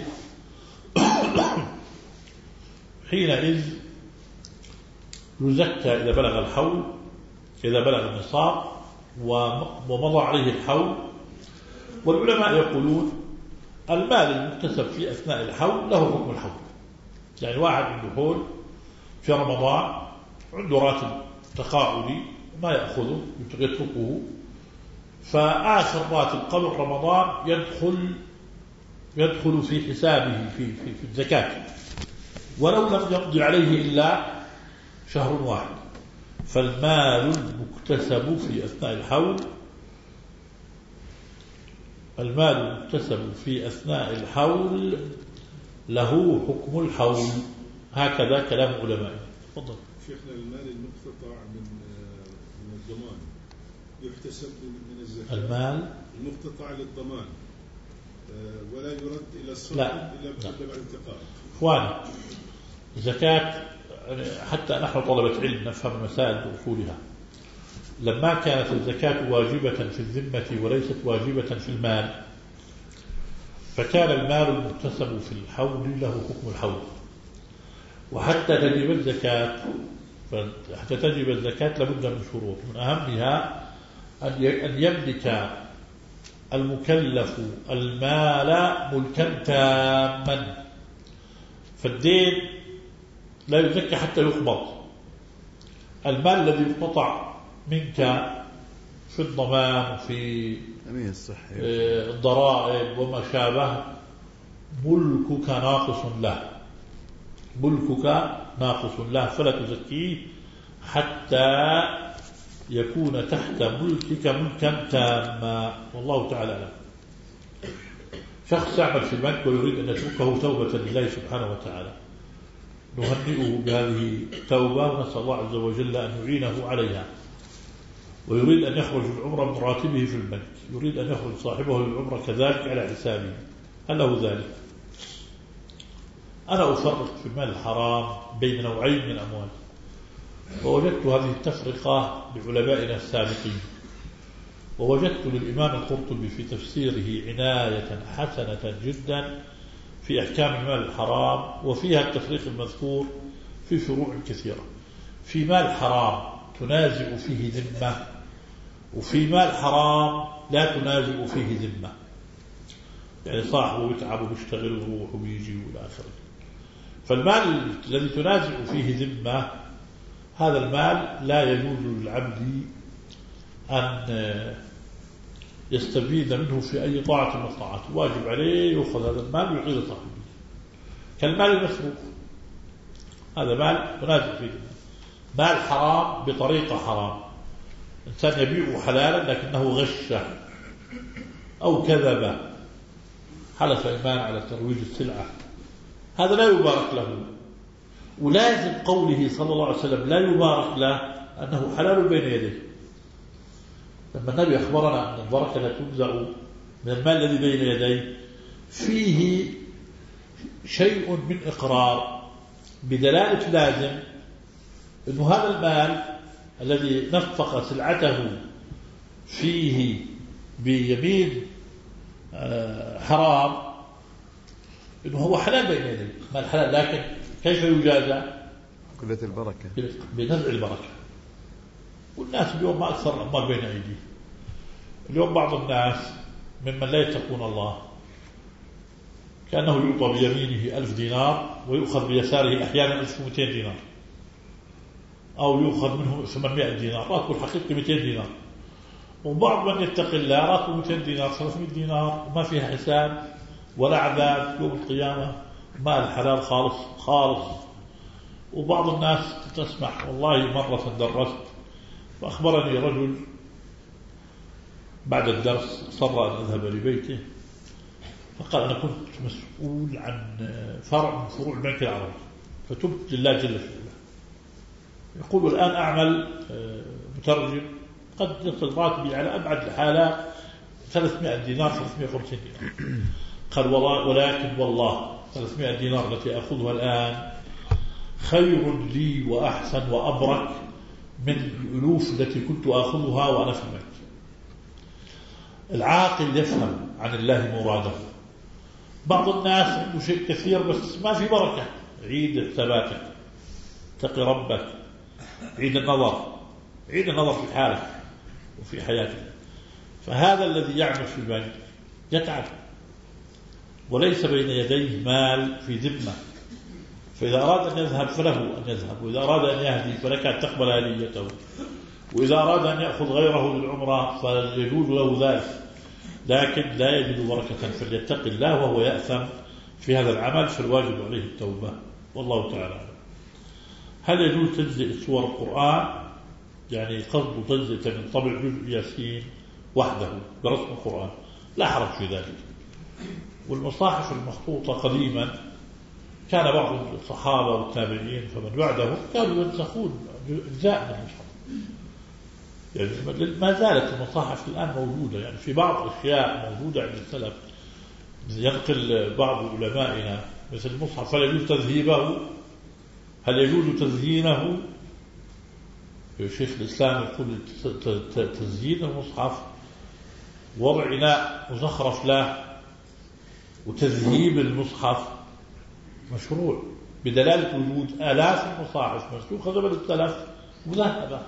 A: حينئذ يزكى إذا بلغ الحول، إذا بلغ النصاب ومضى عليه الحول. والعلماء يقولون المال المكتسب في أثناء الحول له حكم الحول. يعني واحد عنده حول في رمضان عنده راتب تقاعدي ما يأخذه يتركه، فآخر راتب قبل رمضان يدخل يدخل في حسابه في, في, في الزكاة ولو لم يمضي عليه إلا شهر واحد. فالمال المكتسب في أثناء الحول المال المكتسب في أثناء الحول له حكم الحول. هكذا كلام علماء. تفضل
C: شيخنا. المال المقتطع من من الضمان يحتسب من الزكاة. المال المقتطع للضمان ولا يرد إلى الصرف إلا بعد الانتقال.
A: إخواني زكاة حتى نحن طلبة علم نفهم مسائل بأصولها. لما كانت الزكاة واجبة في الذمة وليست واجبة في المال فكان المال المكتسب في الحول له حكم الحول. وحتى تجب الزكاة حتى تجب الزكاة لابد من شروط، من أهمها أن يملك المكلف المال ملكا تاما. فالدين لا يزكى حتى يقبض. المال الذي يقتطع منك في الضمان في الضرائب وما شابه ملكك ناقص له ملكك ناقص له فلا تزكيه حتى يكون تحت ملكك ملكا تاما. والله تعالى أعلم. شخص يعمل في البنك ويريد أن يتركه توبة لله سبحانه وتعالى، نهنئه بهذه التوبة ونسأل الله عز وجل أن يعينه عليها. ويريد أن يخرج العمرة من راتبه في البنك، يريد أن يخرج صاحبه للعمرة كذلك على حسابه، هل له ذلك؟ أنا أفرق في المال الحرام بين نوعين من الأموال، ووجدت هذه التفرقة لعلمائنا السابقين، ووجدت للإمام القرطبي في تفسيره عناية حسنة جدا في أحكام المال الحرام، وفيها التفريق المذكور في فروع كثيرة. في مال حرام تنازع فيه ذمة، وفي مال حرام لا تنازع فيه ذمة، يعني صاحبه يتعب وبيشتغل ويروح وبيجي والى آخره. فالمال الذي تنازع فيه ذمة هذا المال لا يجوز للعبد أن يستفيد منه في أي طاعة من الطاعات، واجب عليه يأخذ هذا المال ويعيد صاحبه. كالمال المسروق هذا مال تنازع فيه مال حرام بطريقة حرام، إنسان يبيعه حلالا لكنه غشه أو كذب، حلف إيمان على ترويج السلعة، هذا لا يبارك له. ولازم قوله صلى الله عليه وسلم لا يبارك له أنه حلال بين يديه. لما النبي أخبرنا أن البركة لا تنزع من المال الذي بين يديه فيه شيء من إقرار بدلالة لازم أنه هذا المال الذي نفق سلعته فيه بيمين حرام أنه هو حلال بين يديه، مال حلال، لكن كيف يجازى؟
B: قلة البركة،
A: بنزع البركة. والناس اليوم ما أكثر الأموال بين أيديه. اليوم بعض الناس ممن لا يتقون الله كأنه يعطى بيمينه ألف دينار ويؤخذ بيساره أحيانا ألف ومئتين دينار، أو يؤخذ منه ثمانمائة دينار، راتبه الحقيقي مئتين دينار. وبعض من يتقي الله راتبه مئتين دينار ثلاثمائة دينار وما فيها حساب ولا عذاب يوم القيامة، مال الحلال خالص خالص. وبعض الناس تسمح، والله مرة درست فأخبرني رجل بعد الدرس صر أن أذهب لبيته، فقال أنا كنت مسؤول عن فرع من فروع البنك العربي فتبت لله جل في علاه. يقول الآن أعمل مترجم، قد يصل راتبي على أبعد الحالات ثلاثمائة دينار ثلاثمائة وخمسين دينار. قال ولكن والله ثلاثمائة دينار التي أخذها الآن خير لي وأحسن وأبرك من الألوف التي كنت أخذها وأنا في البنك. العاقل يفهم عن الله مراده. بعض الناس عنده شيء كثير بس ما في بركة. عيد حساباتك، اتق ربك، عيد النظر، عيد النظر في حالك. وفي حياته. فهذا الذي يعمل في البنك يتعب، وليس بين يديه مال في ذمة، فإذا أراد أن يذهب فله أن يذهب، وإذا أراد أن يهدي فلك أن تقبل هديته، وإذا أراد أن يأخذ غيره للعمرة فيجوز له ذلك، لكن لا يجد بركة، فليتق الله وهو يأثم في هذا العمل، فالواجب عليه التوبة. والله تعالى. هل يجوز تجزئ سور القرآن؟ يعني قصد تجزئة من طبع جزء ياسين وحده برسم القرآن، لا حرج في ذلك. والمصاحف المخطوطة قديما كان بعض الصحابة والتابعين فمن بعدهم كانوا ينسخون أجزاء من المصحف، يعني ما زالت المصاحف الآن موجودة، يعني في بعض أشياء موجودة عند السلف. ينقل بعض علمائنا مثل المصحف هل يجوز تذهيبه؟ هل يجوز تزيينه؟ شيخ الإسلام يقول تزيين المصحف وضع إناء مزخرف له وتذهيب المصحف مشروع بدلالة وجود آلاف المصاحف مسلوخة قبل السلف مذهبة.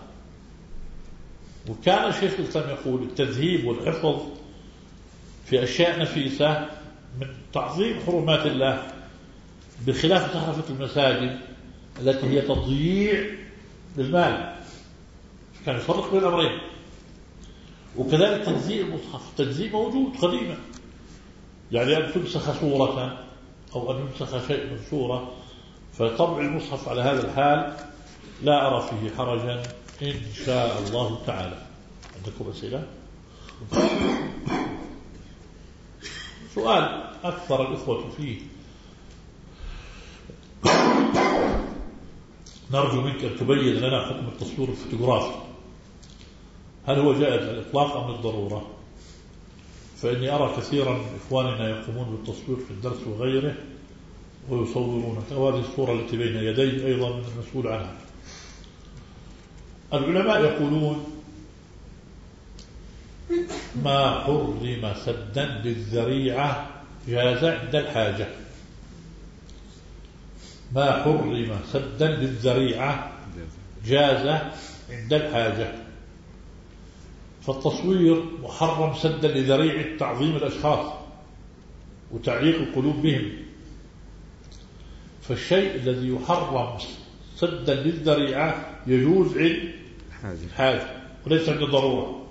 A: وكان شيخ الإسلام يقول التذهيب والحفظ في أشياء نفيسة من تعظيم حرمات الله، بخلاف زخرفة المساجد التي هي تضييع للمال، كان يفرق بين الأمرين. وكذلك تجزيء المصحف، التجزيء موجود قديما، يعني أن تنسخ صورة أو أن ينسخ شيء من صورة، فطبع المصحف على هذا الحال لا أرى فيه حرجا إن شاء الله تعالى. عندكم أسئلة؟ سؤال أكثر الإخوة فيه، نرجو منك أن تبين لنا حكم التصوير الفوتوغرافي، هل هو جائز على الإطلاق أم للضرورة؟ فإني أرى كثيرا من إخواننا يقومون بالتصوير في الدرس وغيره ويصورون، وهذه الصورة التي بين يدي أيضا من المسؤول عنها. العلماء يقولون ما حرم سدا للذريعة جاز عند الحاجة، ما حرم سدا للذريعة جاز عند الحاجة. فالتصوير محرم سدا لذريعة تعظيم الأشخاص وتعليق القلوب بهم، فالشيء الذي يحرم سدا للذريعة يجوز عند الحاجة وليس عند الضرورة.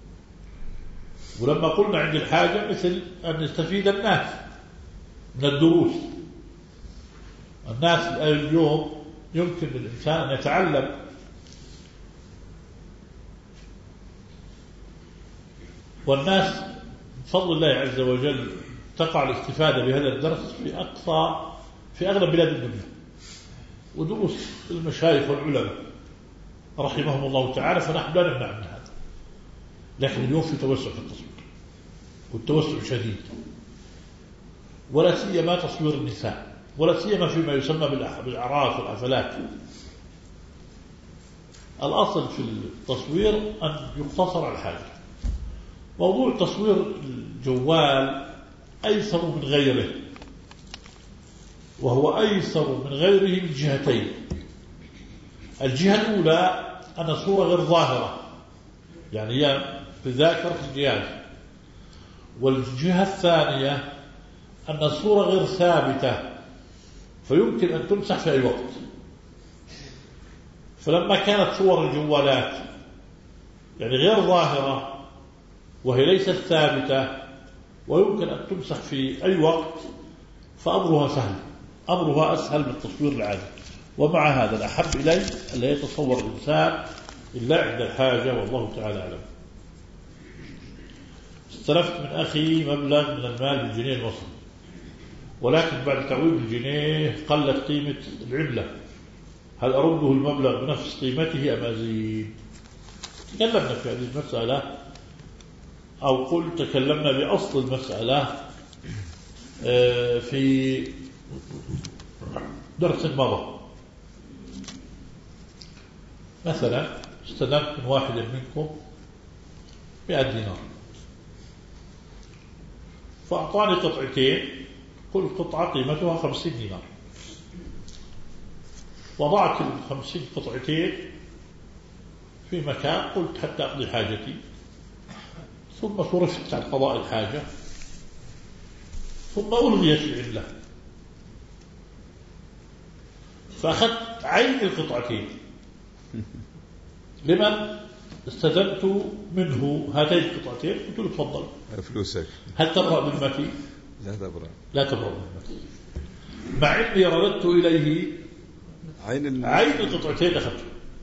A: ولما قلنا عند الحاجة مثل أن يستفيد الناس من الدروس، الناس اليوم يمكن للإنسان أن يتعلم، والناس بفضل الله عز وجل تقع الاستفادة بهذا الدرس في أقصى في أغلب بلاد الدنيا، ودروس المشايخ والعلماء رحمهم الله تعالى، فنحن لا نمنع من هذا. لكن اليوم في توسع في التصوير، والتوسع شديد، ولا سيما تصوير النساء، ولا سيما فيما يسمى بالأعراس والحفلات. الأصل في التصوير أن يقتصر على الحاجة. موضوع تصوير الجوال أيسر من غيره، وهو أيسر من غيره من جهتين. الجهة الأولى أن الصورة غير ظاهرة، يعني هي في ذاكرة الجهاز، والجهة الثانية أن الصورة غير ثابتة فيمكن أن تمسح في أي وقت. فلما كانت صور الجوالات يعني غير ظاهرة وهي ليست ثابتة ويمكن أن تمسح في أي وقت، فأمرها سهل، أمرها أسهل من التصوير العادي. ومع هذا الأحب إلي أن لا يتصور الإنسان إلا عند الحاجة، والله تعالى أعلم. استلفت من أخي مبلغ من المال بالجنيه المصري، ولكن بعد تعويض الجنيه قلت قيمة العملة، هل أرده المبلغ بنفس قيمته أم أزيد؟ تكلمنا في هذه المسألة، أو قل تكلمنا بأصل المسألة في درس مضى. مثلا استلمت من واحد منكم مئة دينار، فأعطاني قطعتين، كل قطعة قيمتها خمسين دينار، وضعت الخمسين قطعتين في مكان، قلت حتى أقضي حاجتي ثم صرفت عن قضاء الحاجة، ثم ألغيت العملة، فأخذت عين القطعتين. لمن استدمت منه هاتين القطعتين قلت له تفضل
B: فلوسك.
A: هل تبرأ ذمتي؟
B: لا تبرأ
A: لا تبرأ ذمتي، مع إني رددت إليه
B: عين
A: عين القطعتين أخذته.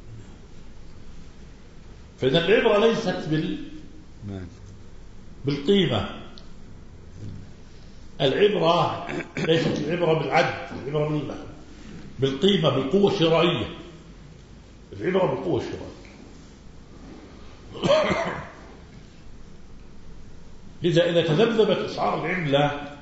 A: فإذا العبرة ليست بال بالقيمة، العبرة ليست العبرة بالعد، العبرة بالقيمة، بالقوة الشرائية. العبرة بالقوة الشرائية. لذا إذا تذبذبت أسعار العملة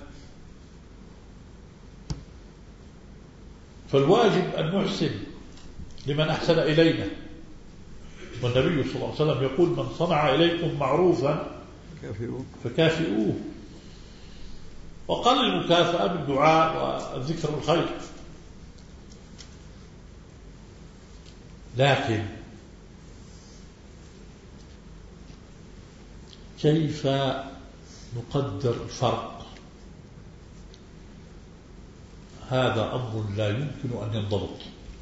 A: فالواجب أن نحسن لمن أحسن إلينا، والنبي صلى الله عليه وسلم يقول من صنع إليكم معروفا فكافئوه. وقال المكافأة بالدعاء والذكر الخير. لكن كيف نقدر الفرق؟ هذا أمر لا يمكن أن ينضبط.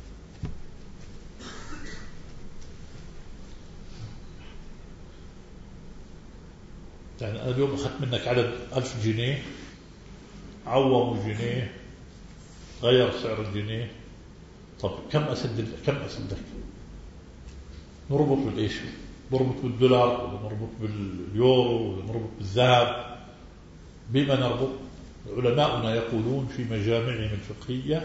A: يعني أنا اليوم أخذت منك عدد ألف جنيه، عوض جنيه، غير سعر الجنيه، طب كم أسد كم أسدك؟ نربط بالإيش؟ نربط بالدولار ولا نربط باليورو ولا نربط بالذهب؟ بما نربط؟ علماؤنا يقولون في مجامعهم الفقهية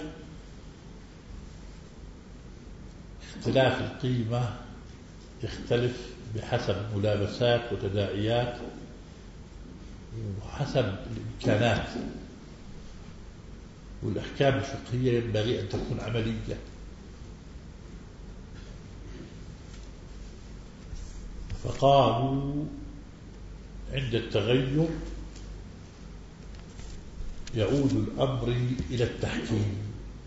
A: اختلاف القيمة يختلف بحسب ملابسات وتداعيات وحسب الإمكانات، والأحكام الفقهية ينبغي أن تكون عملية. فقالوا عند التغير يعود الأمر إلى التحكيم.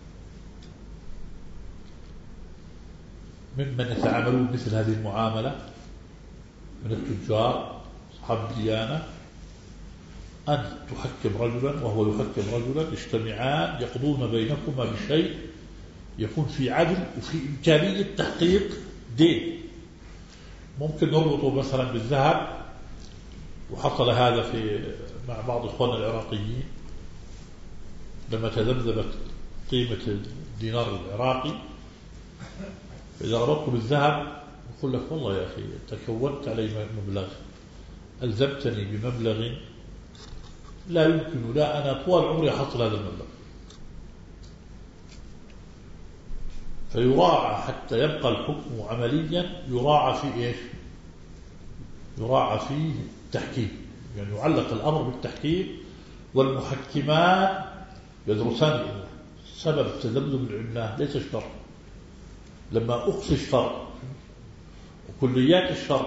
A: ممن يتعاملون مثل هذه المعاملة من التجار أصحاب الديانة أن تحكم رجلا وهو يحكم رجلا، يجتمعان يقضون بينكما بشيء يكون في عدل وفي إمكانية تحقيق دين. ممكن نربطه مثلا بالذهب، وحصل هذا في مع بعض إخواننا العراقيين لما تذبذبت قيمة الدينار العراقي، إذا ربطته بالذهب يقول لك والله يا أخي تكونت علي مبلغ، ألزمتني بمبلغ لا يمكن لا أنا طوال عمري أحصل هذا المبلغ. فيراعى حتى يبقى الحكم عمليا، يراعى في إيش؟ يراعى فيه التحكيم، يعني يعلق الأمر بالتحكيم، والمحكمان يدرسان سبب تذبذب العملة ليس الشرط. لما أقصي الشرط وكليات الشرط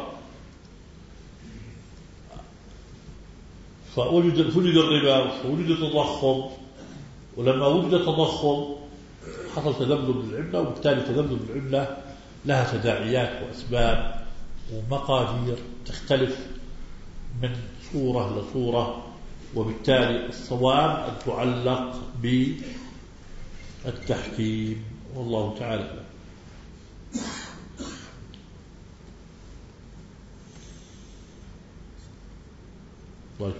A: فوجد فوجد الربا ووجد التضخم، ولما وجد التضخم حصل تذبذب العملة، وبالتالي تذبذب العملة لها تداعيات وأسباب ومقادير تختلف من صورة لصورة، وبالتالي الصواب أن تعلق بالتحكيم. والله تعالى. طيب.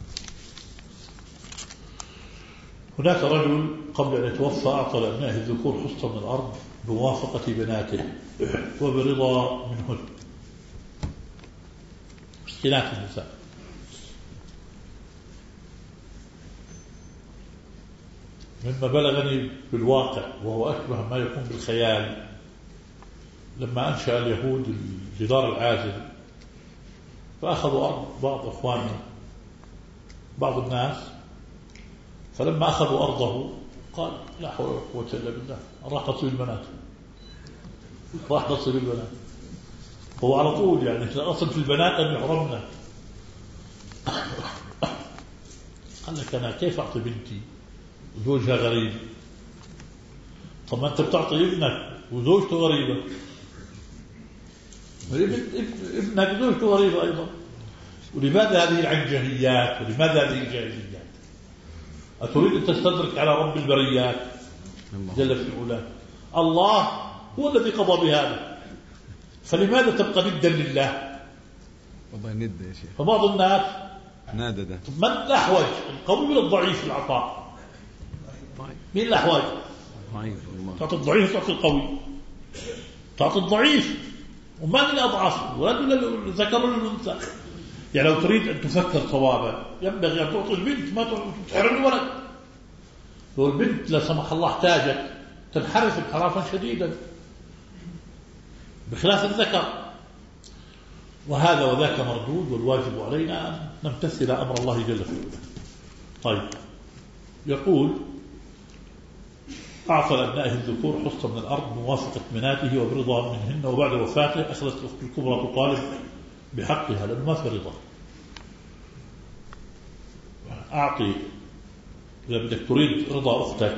A: هناك رجل قبل أن يتوفى أعطى لأبنائه الذكور حصة من الأرض بموافقة بناته وبرضا منهن، اختلاف النساء. مما بلغني بالواقع وهو أشبه ما يكون بالخيال، لما أنشأ اليهود الجدار العازل فأخذوا أرض بعض أخواننا بعض الناس، فلما أخذوا أرضه قال لا حول ولا قوة إلا بالله، راح نصيب البنات، راح نصيب البنات. هو على طول يعني الأصل في البنات أن يحرمنا. قال لك أنا كيف أعطي بنتي وزوجها غريب؟ طب ما أنت بتعطي ابنك وزوجته غريبة، ابنك وزوجته غريبة أيضا. ولماذا هذه العنجهيات ولماذا هذه الجاهليات؟ أتريد أن تستدرك على رب البريات جل في علاه؟ الله هو الذي قضى بهذا، فلماذا تبقى ندا لله؟
B: والله ند يا شيخ.
A: فبعض الناس
B: نادى ده
A: من الأحوج، القوي ولا الضعيف في العطاء؟ مين الأحوج؟ تعطي الضعيف تعطي القوي، تعطي الضعيف. وما من الأضعف ولا الذكر ولا الأنثى. يعني لو تريد أن تفكر صوابا ينبغي أن تعطي البنت ما تحرم الولد. لو البنت لا سمح الله احتاجت تنحرف انحرافا شديدا بخلاف الذكر. وهذا وذاك مردود، والواجب علينا أن نمتثل أمر الله جل في علاه. طيب، يقول: أعطى لأبنائه الذكور حصة من الأرض بموافقة مناته وبرضا منهن، وبعد وفاته أخذت الأخت الكبرى تطالب بحقها لأنه ما في رضا. أعطي، إذا بدك تريد رضا أختك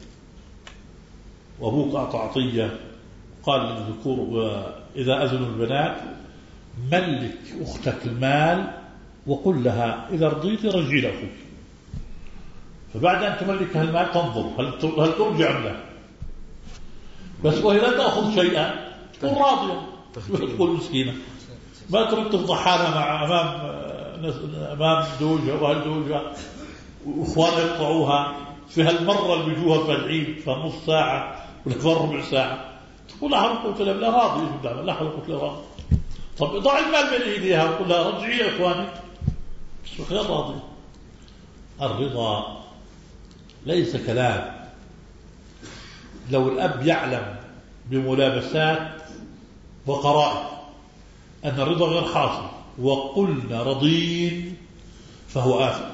A: وأبوك أعطى عطية قال للذكور وإذا أذنوا البنات ملك أختك المال وقل لها إذا رضيت رجي لأخوك، فبعد أن تملكها المال تنظر هل هل ترجع له. بس وهي لا تأخذ شيئا تكون راضية، تقول مسكينة ما تريد تفضح حالها مع أمام أمام زوجها وأهل زوجها وإخوانها يقطعوها في هالمرة اللي بيجوها في العيد في نص ساعة ولا في ربع ساعة، تقول لها قلت لها لا راضي لا قلت لها راضي. طب ضع المال بين ايديها وقل لها رجعي يا اخواني، بس غير راضي. الرضا ليس كلام. لو الاب يعلم بملابسات وقرائن ان الرضا غير حاصل وقلنا رضين فهو آثم.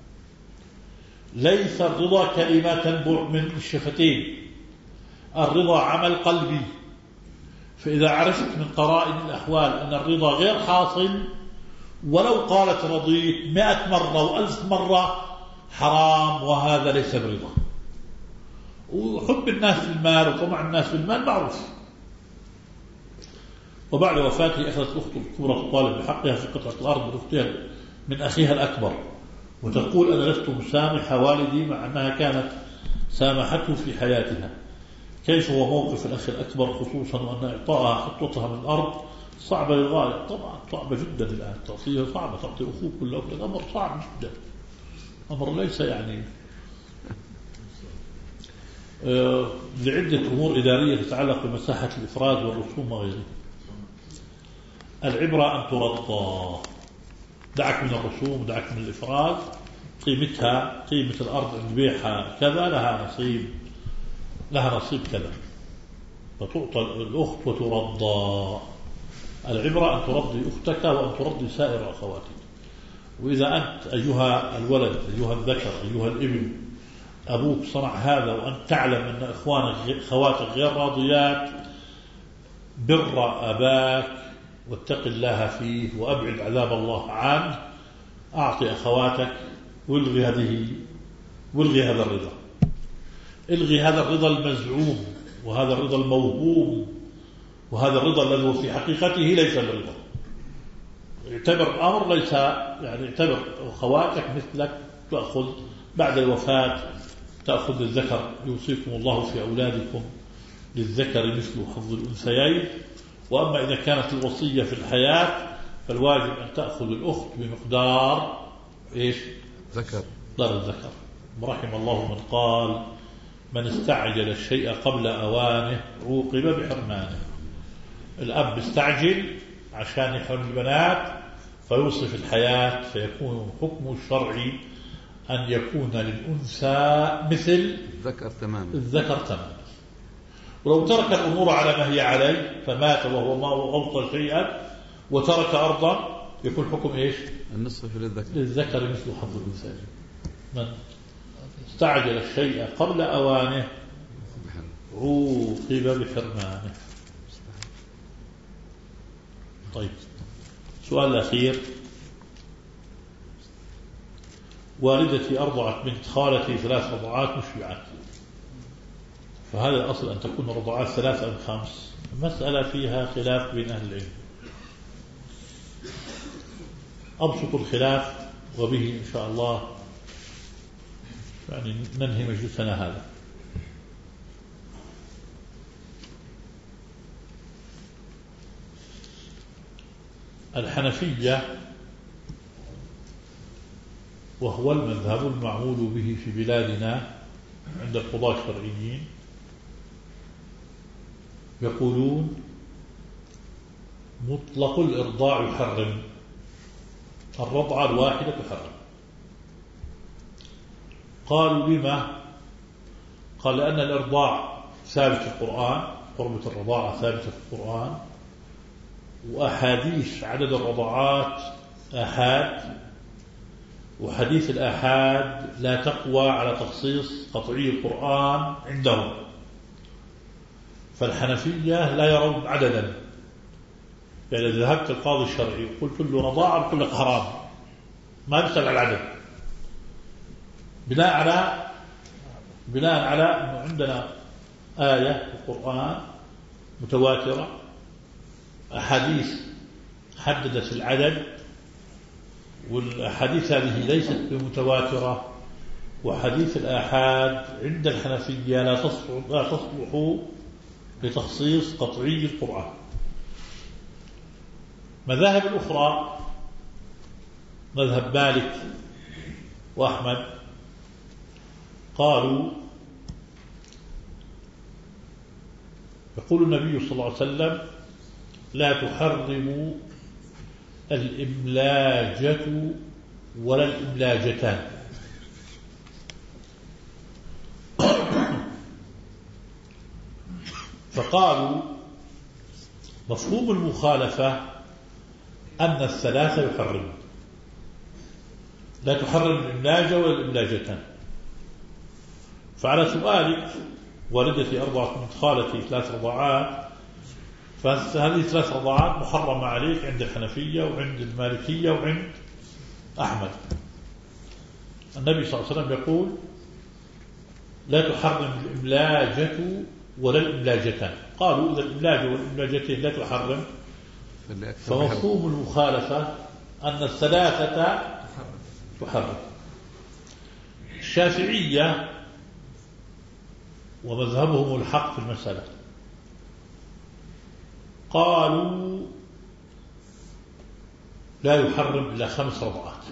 A: ليس الرضا كلمة تنبع من الشفتين، الرضا عمل قلبي. فإذا عرفت من قرائن الأحوال أن الرضا غير حاصل ولو قالت رضيت مئة مرة وألف مرة حرام، وهذا ليس برضا. وحب الناس في المال وطمع الناس في المال معروف. وبعد وفاته أخذت أخته الكبرى تطالب بحقها في قطعة الأرض من أختها من أخيها الأكبر، وتقول أنا لست مسامحة والدي مع أنها كانت سامحته في حياتها. كيف هو موقف الأخ الأكبر، خصوصا وأن إعطائها خطوتها من الأرض صعبة للغاية؟ طبعا صعبة جدا الآن، تعطيها صعبة، تعطي أخوك كل أخوك أمر صعب جدا، أمر ليس يعني آه لعدة أمور إدارية تتعلق بمساحة الإفراد والرسوم وغيره. العبرة أن ترضى، دعك من الرسوم دعك من الإفراد، قيمتها قيمة الأرض عند بيعها كذا، لها نصيب لها نصيب كذا، فتعطى الأخت وترضى. العبرة أن ترضي أختك وأن ترضي سائر أخواتك. وإذا أنت أيها الولد أيها الذكر أيها الابن أبوك صنع هذا وأنت تعلم أن إخوانك خواتك غير راضيات، بر أباك واتق الله فيه وأبعد عذاب الله عنه. أعطي أخواتك والغي هذه والغي هذا الرضا، الغي هذا الرضا المزعوم وهذا الرضا الموهوم وهذا الرضا الذي هو في حقيقته ليس الرضا. اعتبر أمر ليس يعني اعتبر خواتك مثلك، تأخذ بعد الوفاة تأخذ الذكر، يوصيكم الله في أولادكم للذكر مثل حظ الأنثيين. وأما إذا كانت الوصية في الحياة فالواجب أن تأخذ الأخت بمقدار إيش؟ ذكر دار الذكر. رحم الله من قال من استعجل الشيء قبل أوانه عوقب بحرمانه. الأب استعجل عشان يحرم البنات فيوصي في الحياة، فيكون حكم الشرعي أن يكون للأنثى مثل
B: ذكر تماما
A: الذكر تماما. ولو ترك الأمور على ما هي عليه فمات وهو ما غلط شيئا وترك أرضا يكون حكم إيش؟
B: النصف للذكر
A: للذكر مثل حظ الأنثيين. من استعجل الشيء قبل أوانه عوقب بحرمانه. طيب، سؤال الأخير: والدتي أرضعت بنت خالتي ثلاث رضعات مشبعات، فهذا الأصل أن تكون رضعات ثلاث أم خمس؟ المسألة فيها خلاف بين أهل العلم. أبسط الخلاف، وبه إن شاء الله يعني ننهي مجلسنا هذا. الحنفية وهو المذهب المعمول به في بلادنا عند القضاة الشرعيين، يقولون مطلق الإرضاع يحرم، الرضعة الواحدة تحرم. قالوا لما؟ قال لأن الإرضاع ثابت في القرآن، قربة الرضاعة ثابتة في القرآن، وأحاديث عدد الرضعات آحاد، وحديث الآحاد لا تقوى على تخصيص قطعي القرآن عندهم. فالحنفية لا يرون عددا، يعني إذا ذهبت القاضي الشرعي وقلت له رضاعة يقول لك حرام، ما يسأل على العدد، بناء على بناء على أنه عندنا آية في القرآن متواترة، أحاديث حددت العدد، والأحاديث هذه ليست بمتواترة، وحديث الآحاد عند الحنفية لا تصلح لا تصلح لتخصيص قطعي القرآن. مذاهب الأخرى مذهب مالك وأحمد قالوا، يقول النبي صلى الله عليه وسلم لا تحرم الإملاجة ولا الإملاجتان. فقالوا مفهوم المخالفة أن الثلاثة يحرم، لا تحرم الإملاجة ولا الإملاجتان. فعلى سؤالك والدتي أرضعت من خالتي ثلاث رضاعات، فهذه ثلاث رضاعات محرمة عليك عند الحنفية وعند المالكية وعند أحمد. النبي صلى الله عليه وسلم يقول لا تحرم الإملاجة ولا الإملاجتان. قالوا إذا الإملاجة والإملاجتين لا تحرم، فمفهوم المخالفة أن الثلاثة تحرم. الشافعية ومذهبهم الحق في المسألة قالوا لا يحرم إلا خمس رضعات،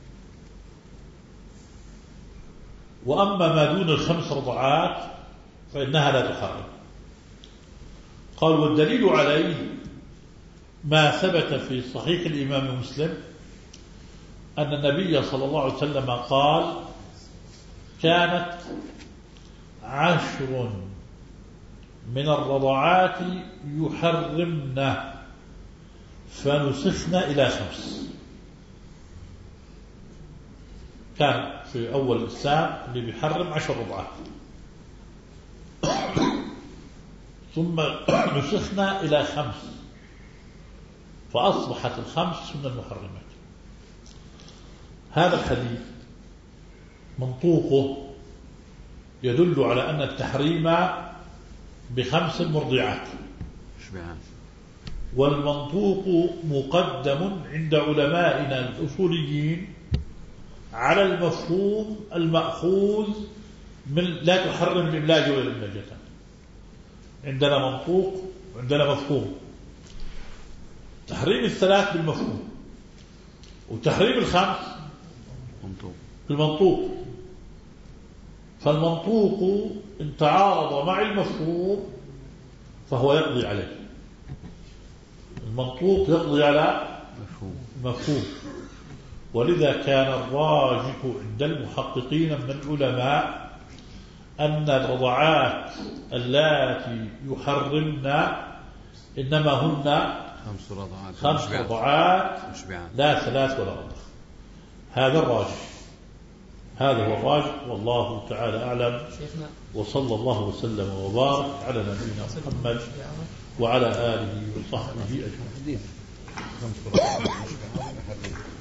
A: وأما ما دون الخمس رضعات فإنها لا تحرم. قالوا والدليل عليه ما ثبت في صحيح الإمام مسلم أن النبي صلى الله عليه وسلم قال كانت عشر من الرضعات يحرمن فنسخن إلى خمس. كان في أول الإسلام اللي بيحرم عشر رضعات، ثم نسخنا إلى خمس، فأصبحت الخمس من المحرمات. هذا الحديث منطوقه يدل على أن التحريم بخمس مرضعات، والمنطوق مقدم عند علمائنا الأصوليين على المفهوم المأخوذ من لا تحرم الإملاج ولا الإملاجتان. عندنا منطوق وعندنا مفهوم. تحريم الثلاث بالمفهوم، وتحريم الخمس بالمنطوق. فالمنطوق إن تعارض مع المفهوم فهو يقضي عليه. المنطوق يقضي على المفهوم، ولذا كان الراجح عند المحققين من العلماء أن الرضعات اللاتي يحرمن إنما هن
B: خمس رضعات
A: خمس رضعات لا ثلاث ولا أربع. هذا الراجح، هذا هو الراجح، والله تعالى أعلم. وصلى الله وسلم وبارك على نبينا محمد وعلى آله وصحبه أجمعين.